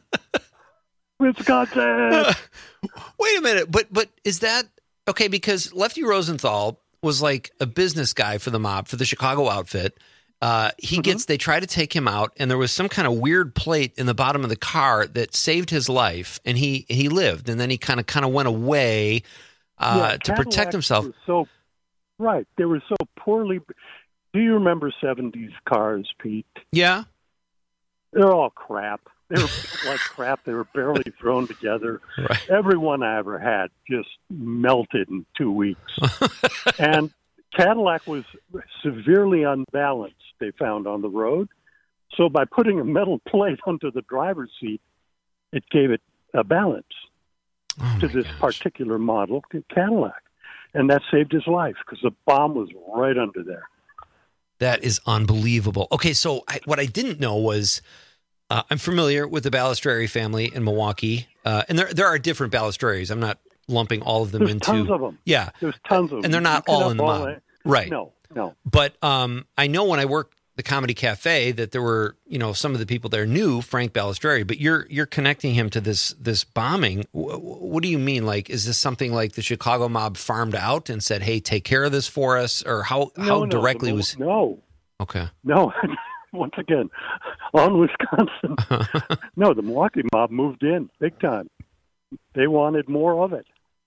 Wisconsin. Wait a minute, but is that okay? Because Lefty Rosenthal was like a business guy for the mob, for the Chicago outfit. They try to take him out, and there was some kind of weird plate in the bottom of the car that saved his life, and he lived, and then he kind of went away to protect himself. Right. They were so poorly. Do you remember 70s cars, Pete? Yeah. They're all crap. They were like crap. They were barely thrown together. Right. Every one I ever had just melted in 2 weeks. And Cadillac was severely unbalanced, they found on the road. So by putting a metal plate under the driver's seat, it gave it a balance to this particular model Cadillac. And that saved his life because the bomb was right under there. That is unbelievable. Okay, so what I didn't know was I'm familiar with the Balistreri family in Milwaukee. And there are different Balistreri's. I'm not lumping all of them There's into... tons of them. Yeah. There's tons of them. And they're not all in the mob. Right. No. But I know when I worked the Comedy Cafe that there were, some of the people there knew Frank Balistreri, but you're connecting him to this bombing. What do you mean? Like, is this something like the Chicago mob farmed out and said, "Hey, take care of this for us," or how directly was? No. Okay. No. Once again, on Wisconsin. No, the Milwaukee mob moved in big time. They wanted more of it,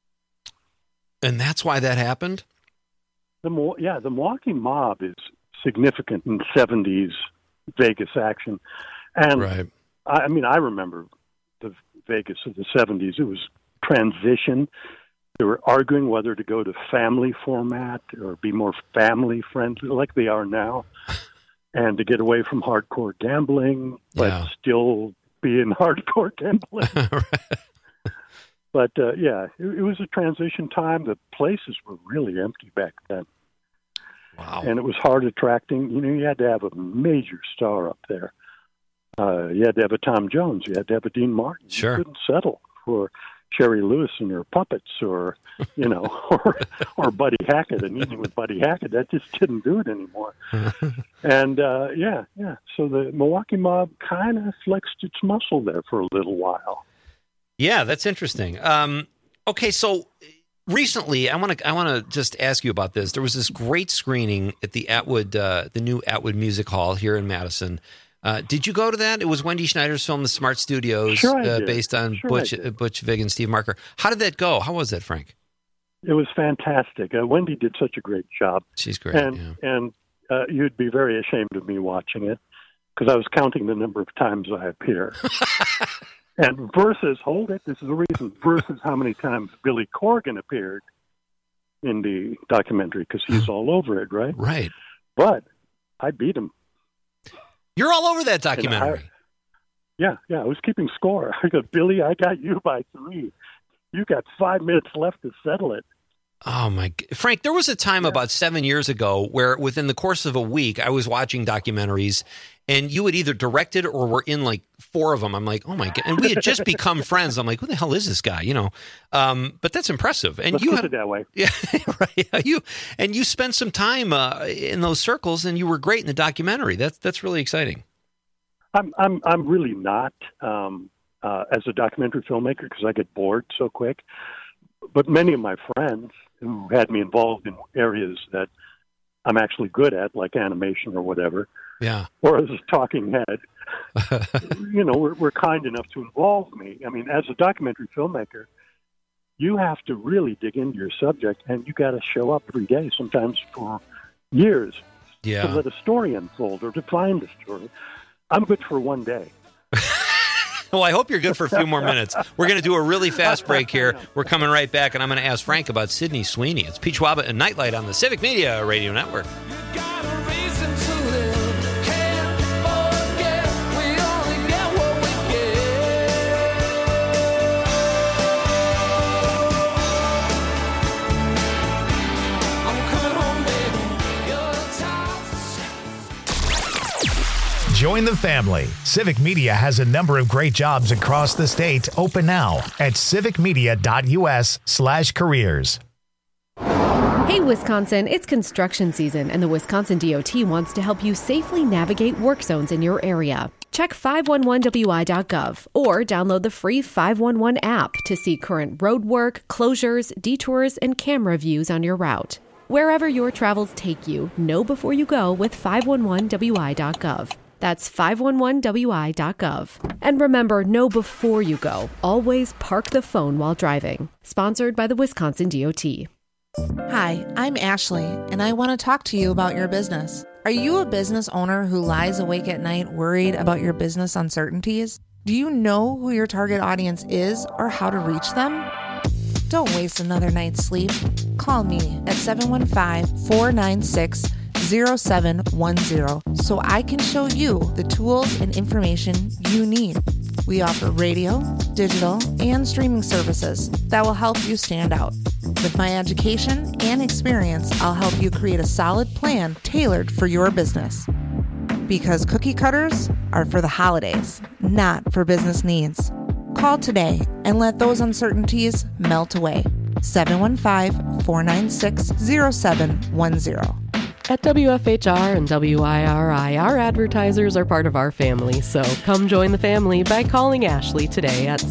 and that's why that happened. The Milwaukee mob is significant in 70s Vegas action. And right. I remember the Vegas of the 70s. It was transition. They were arguing whether to go to family format or be more family friendly like they are now, and to get away from hardcore gambling, but still be in hardcore gambling. But it was a transition time. The places were really empty back then. Wow. And it was hard attracting. You had to have a major star up there. You had to have a Tom Jones. You had to have a Dean Martin. Sure. You couldn't settle for Sherry Lewis and her puppets or Buddy Hackett, an evening with Buddy Hackett. That just didn't do it anymore. And, so the Milwaukee mob kind of flexed its muscle there for a little while. Yeah, that's interesting. Okay, so... recently, I want to just ask you about this. There was this great screening at the new Atwood Music Hall here in Madison. Did you go to that? It was Wendy Schneider's film, The Smart Studios, based on Butch Vig and Steve Marker. How did that go? How was that, Frank? It was fantastic. Wendy did such a great job. She's great. And you'd be very ashamed of me watching it because I was counting the number of times I appear. And versus, hold it, this is the reason, versus how many times Billy Corgan appeared in the documentary, because he's all over it, right? Right. But I beat him. You're all over that documentary. I was keeping score. I go, Billy, I got you by 3. You got 5 minutes left to settle it. Oh, my God. Frank, there was a time about 7 years ago where within the course of a week, I was watching documentaries, and you had either directed or were in like 4 of them. I'm like, oh, my God. And we had just become friends. I'm like, who the hell is this guy? But that's impressive. And Let's put it that way. Yeah, right. You spent some time in those circles, and you were great in the documentary. That's really exciting. I'm really not as a documentary filmmaker because I get bored so quick. But many of my friends who had me involved in areas that I'm actually good at, like animation or whatever, or as a talking head, were kind enough to involve me. I mean, as a documentary filmmaker, you have to really dig into your subject, and you got to show up every day, sometimes for years, to let a story unfold or to find a story. I'm good for one day. Well, I hope you're good for a few more minutes. We're going to do a really fast break here. We're coming right back, and I'm going to ask Frank about Sydney Sweeney. It's Pete Schwab and Nightlight on the Civic Media Radio Network. Join the family. Civic Media has a number of great jobs across the state open now at civicmedia.us/careers. Hey, Wisconsin, it's construction season, and the Wisconsin DOT wants to help you safely navigate work zones in your area. Check 511wi.gov or download the free 511 app to see current road work, closures, detours, and camera views on your route. Wherever your travels take you, know before you go with 511wi.gov. That's 511wi.gov. And remember, know before you go. Always park the phone while driving. Sponsored by the Wisconsin DOT. Hi, I'm Ashley, and I want to talk to you about your business. Are you a business owner who lies awake at night worried about your business uncertainties? Do you know who your target audience is or how to reach them? Don't waste another night's sleep. Call me at 715-496-0710 so I can show you the tools and information you need. We offer radio, digital, and streaming services that will help you stand out. With my education and experience, I'll help you create a solid plan tailored for your business. Because cookie cutters are for the holidays, not for business needs. Call today and let those uncertainties melt away. 715-496-0710. At WFHR and WIRI, our advertisers are part of our family, so come join the family by calling Ashley today at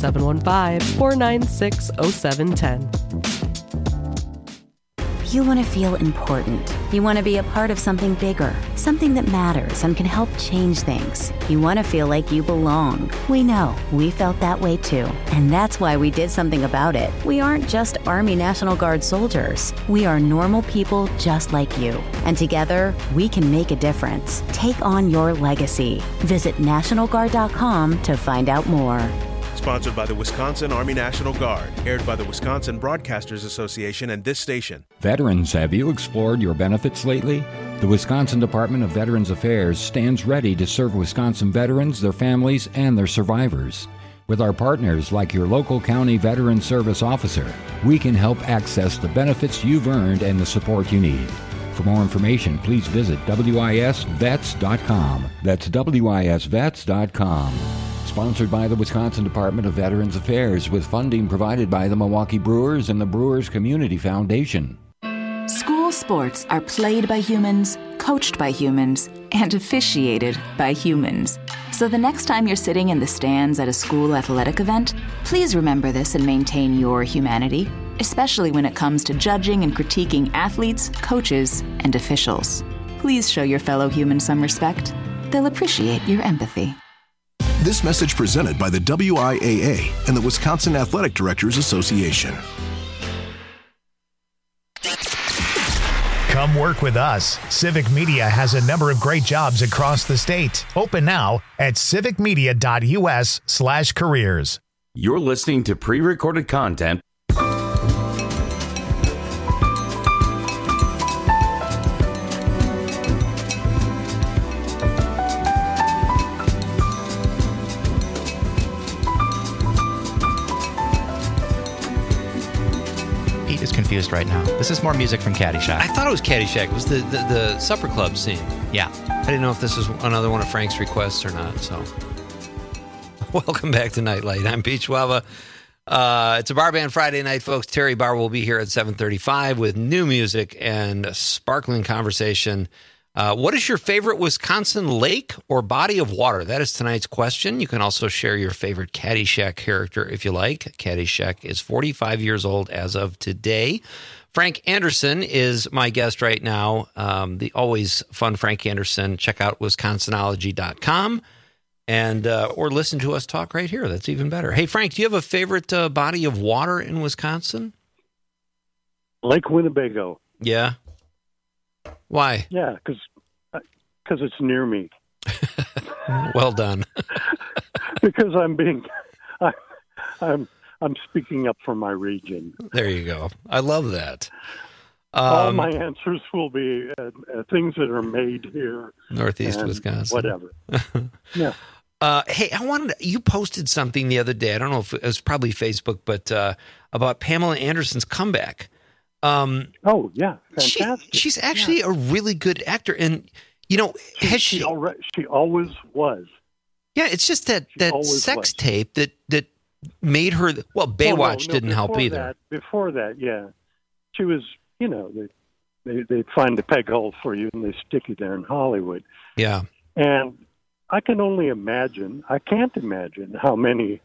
715-496-0710. You want to feel important. You want to be a part of something bigger, something that matters and can help change things. You want to feel like you belong. We know. We felt that way too. And that's why we did something about it. We aren't just Army National Guard soldiers. We are normal people just like you. And together, we can make a difference. Take on your legacy. Visit NationalGuard.com to find out more. Sponsored by the Wisconsin Army National Guard, aired by the Wisconsin Broadcasters Association and this station. Veterans, have you explored your benefits lately? The Wisconsin Department of Veterans Affairs stands ready to serve Wisconsin veterans, their families, and their survivors. With our partners like your local county veteran service officer, we can help access the benefits you've earned and the support you need. For more information, please visit wisvets.com. That's wisvets.com. Sponsored by the Wisconsin Department of Veterans Affairs with funding provided by the Milwaukee Brewers and the Brewers Community Foundation. School sports are played by humans, coached by humans, and officiated by humans. So the next time you're sitting in the stands at a school athletic event, please remember this and maintain your humanity, especially when it comes to judging and critiquing athletes, coaches, and officials. Please show your fellow humans some respect. They'll appreciate your empathy. This message presented by the WIAA and the Wisconsin Athletic Directors Association. Come work with us. Civic Media has a number of great jobs across the state. Open now at civicmedia.us/careers. You're listening to pre-recorded content. Is confused right now. This is more music from Caddyshack. I thought it was Caddyshack. It was the supper club scene. Yeah. I didn't know if this was another one of Frank's requests or not. So, welcome back to Nightlight. I'm Pete Schwaba. It's a Bar Band Friday night, folks. Terry Barr will be here at 7:35 with new music and a sparkling conversation. What is your favorite Wisconsin lake or body of water? That is tonight's question. You can also share your favorite Caddyshack character if you like. Caddyshack is 45 years old as of today. Frank Anderson is my guest right now. The always fun Frank Anderson. Check out wisconsinology.com and or listen to us talk right here. That's even better. Hey, Frank, do you have a favorite body of water in Wisconsin? Lake Winnebago. Yeah. Why? Yeah, because it's near me. Well done. Because I'm speaking up for my region. There you go. I love that. All my answers will be things that are made here, Northeast Wisconsin, whatever. Yeah. Hey, you posted something the other day. I don't know if it was probably Facebook, but about Pamela Anderson's comeback. Oh yeah, fantastic. She's actually a really good actor, and she always was. Yeah, it's just that sex tape that made her. Well, Baywatch didn't help either. Before that, yeah, she was. They find a peg hole for you and they stick you there in Hollywood. Yeah, and I can only imagine. I can't imagine how many.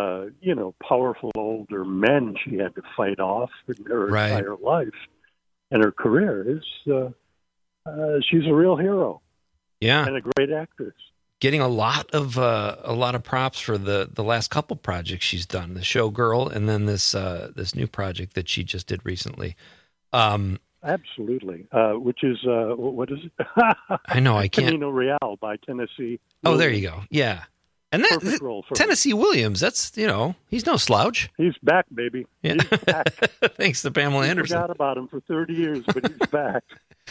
Powerful older men she had to fight off in her entire life. and her career is she's a real hero. Yeah, and a great actress. Getting a lot of props for the last couple projects she's done, the Showgirl, and then this new project that she just did recently. Absolutely, which is what is it? I know I can't. Camino Real by Tennessee. Oh, there you go. Yeah, and that role for Tennessee Williams. That's he's no slouch. He's back, baby. Yeah. He's back. Thanks to Pamela Anderson. Forgot about him for 30 years, but he's back.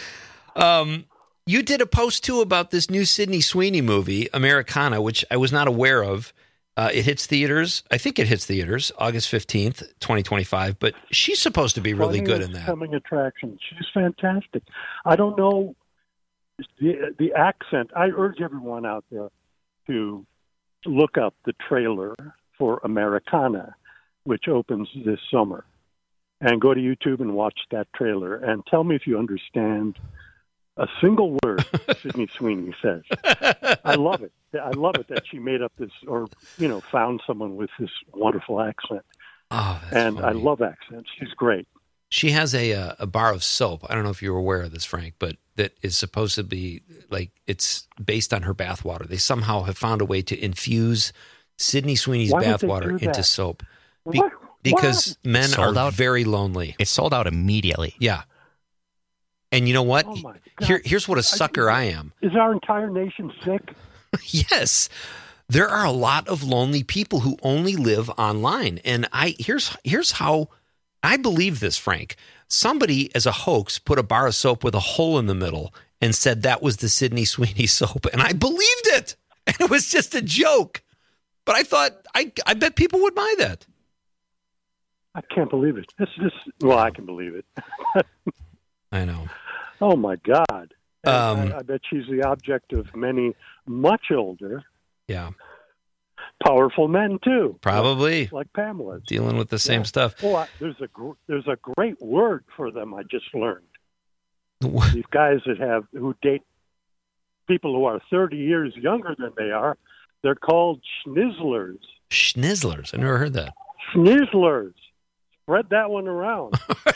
You did a post too about this new Sydney Sweeney movie, Americana, which I was not aware of. It hits theaters. I think it hits theaters August 15th, 2025. But she's supposed to be really good in that. Coming attraction. She's fantastic. I don't know the accent. I urge everyone out there to look up the trailer for Americana, which opens this summer, and go to YouTube and watch that trailer and tell me if you understand a single word Sydney Sweeney says. I love it. I love it that she made up this, or found someone with this wonderful accent. Oh, and funny. I love accents. She's great. She has a bar of soap. I don't know if you're aware of this, Frank, but that is supposed to be it's based on her bathwater. They somehow have found a way to infuse Sydney Sweeney's bathwater into soap. Because men are very lonely. It sold out immediately. Yeah. And you know what? Oh Here's what a sucker I am. Is our entire nation sick? Yes. There are a lot of lonely people who only live online. And here's how I believe this, Frank. Somebody, as a hoax, put a bar of soap with a hole in the middle and said that was the Sydney Sweeney soap. And I believed it. And it was just a joke. But I thought, I bet people would buy that. I can't believe it. I can believe it. I know. Oh, my God. I bet she's the object of many much older, powerful men, too. Probably. Like Pamela. Dealing with the same stuff. Oh, there's a great word for them I just learned. These guys who date people who are 30 years younger than they are, they're called schnizzlers. Schnizzlers? I never heard that. Schnizzlers. Spread that one around.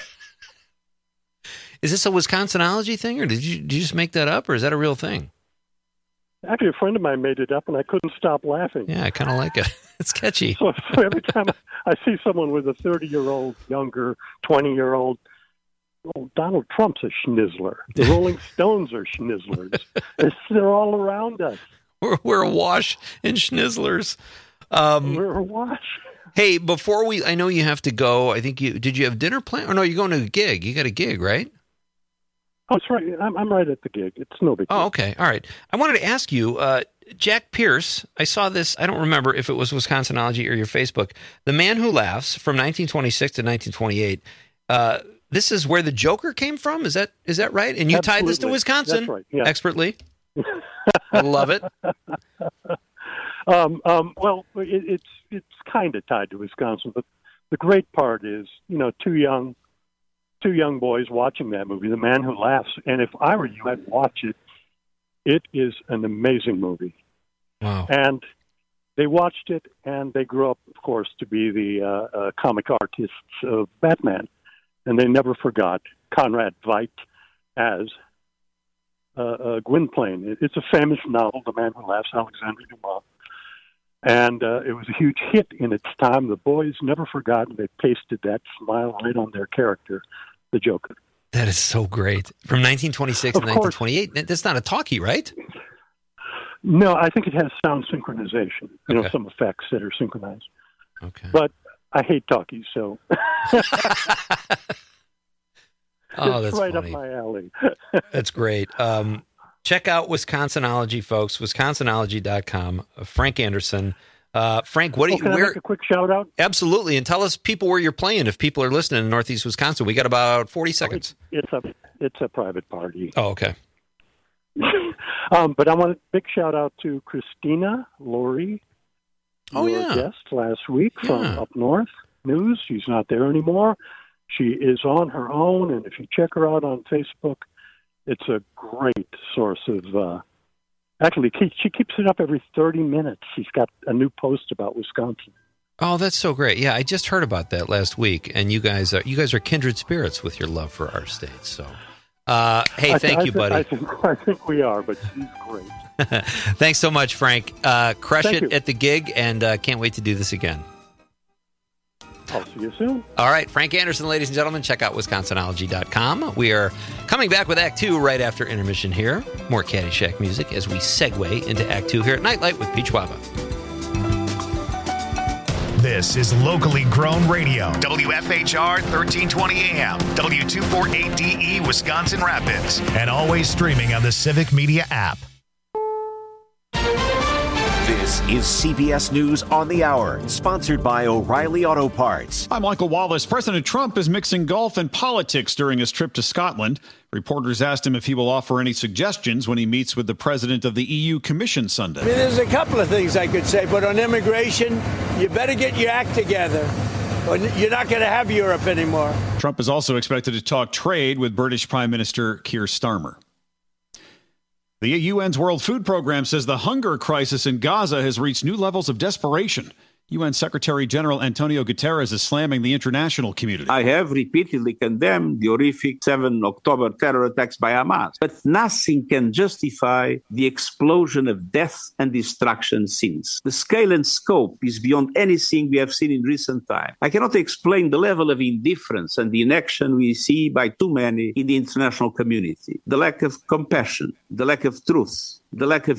Is this a Wisconsinology thing, or did you just make that up, or is that a real thing? Actually, a friend of mine made it up, and I couldn't stop laughing. Yeah, I kind of like it. It's catchy. So every time I see someone with a 30-year-old, younger, 20-year-old, Donald Trump's a schnizzler. The Rolling Stones are schnizzlers. They're all around us. We're awash in schnizzlers. We're awash. Hey, I know you have to go. I think did you have dinner planned? Or no, you're going to a gig. You got a gig, right? Oh, that's right. I'm right at the gig. It's no big deal. Oh, okay. All right. I wanted to ask you, Jack Pierce, I saw this, I don't remember if it was Wisconsinology or your Facebook, The Man Who Laughs from 1926 to 1928. This is where the Joker came from? Is that right? And you tied this to Wisconsin. That's right. Yeah. Expertly. I love it. Well, it's kind of tied to Wisconsin, but the great part is, two young boys watching that movie, The Man Who Laughs. And if I were you, I'd watch it. It is an amazing movie. Wow. And they watched it, and they grew up, of course, to be the comic artists of Batman. And they never forgot Conrad Veidt as Gwynplaine. It's a famous novel, The Man Who Laughs, Alexandre Dumas. And it was a huge hit in its time. The boys never forgot, and they pasted that smile right on their character, the Joker. That is so great. From 1926 to 1928. That's not a talkie, right? No, I think it has sound synchronization. Some effects that are synchronized. Okay. But I hate talkies, so that's right funny. up my alley. That's great. Check out Wisconsinology, folks. Wisconsinology.com. Frank Anderson. Frank, can I make a quick shout out? Absolutely, and tell us people where you're playing if people are listening in Northeast Wisconsin. We got about 40 seconds. It's a private party. Oh, okay. But I want a big shout out to Christina Laurie, your guest last week from Up North News. She's not there anymore. She is on her own, and if you check her out on Facebook, it's a great source of. Actually, she keeps it up every 30 minutes. She's got a new post about Wisconsin. Oh, that's so great. Yeah, I just heard about that last week, and you guys are kindred spirits with your love for our state. So, hey, thank you, buddy. I think we are, but she's great. Thanks so much, Frank. Crush Thank it you. at the gig, and can't wait to do this again. I'll see you soon. All right, Frank Anderson, ladies and gentlemen, check out wisconsinology.com. We are coming back with Act 2 right after intermission here. More Caddyshack music as we segue into Act 2 here at Nightlight with Peach Waba. This is locally grown radio. WFHR 1320 AM, W248DE Wisconsin Rapids, and always streaming on the Civic Media app. This is CBS News on the Hour, sponsored by O'Reilly Auto Parts. I'm Michael Wallace. President Trump is mixing golf and politics during his trip to Scotland. Reporters asked him if he will offer any suggestions when he meets with the president of the EU Commission Sunday. I mean, there's a couple of things I could say, but on immigration, you better get your act together, or you're not going to have Europe anymore. Trump is also expected to talk trade with British Prime Minister Keir Starmer. The UN's World Food Program says the hunger crisis in Gaza has reached new levels of desperation. UN Secretary General Antonio Guterres is slamming the international community. I have repeatedly condemned the horrific 7 October terror attacks by Hamas, but nothing can justify the explosion of death and destruction since. The scale and scope is beyond anything we have seen in recent time. I cannot explain the level of indifference and inaction we see by too many in the international community. The lack of compassion, the lack of truth, the lack of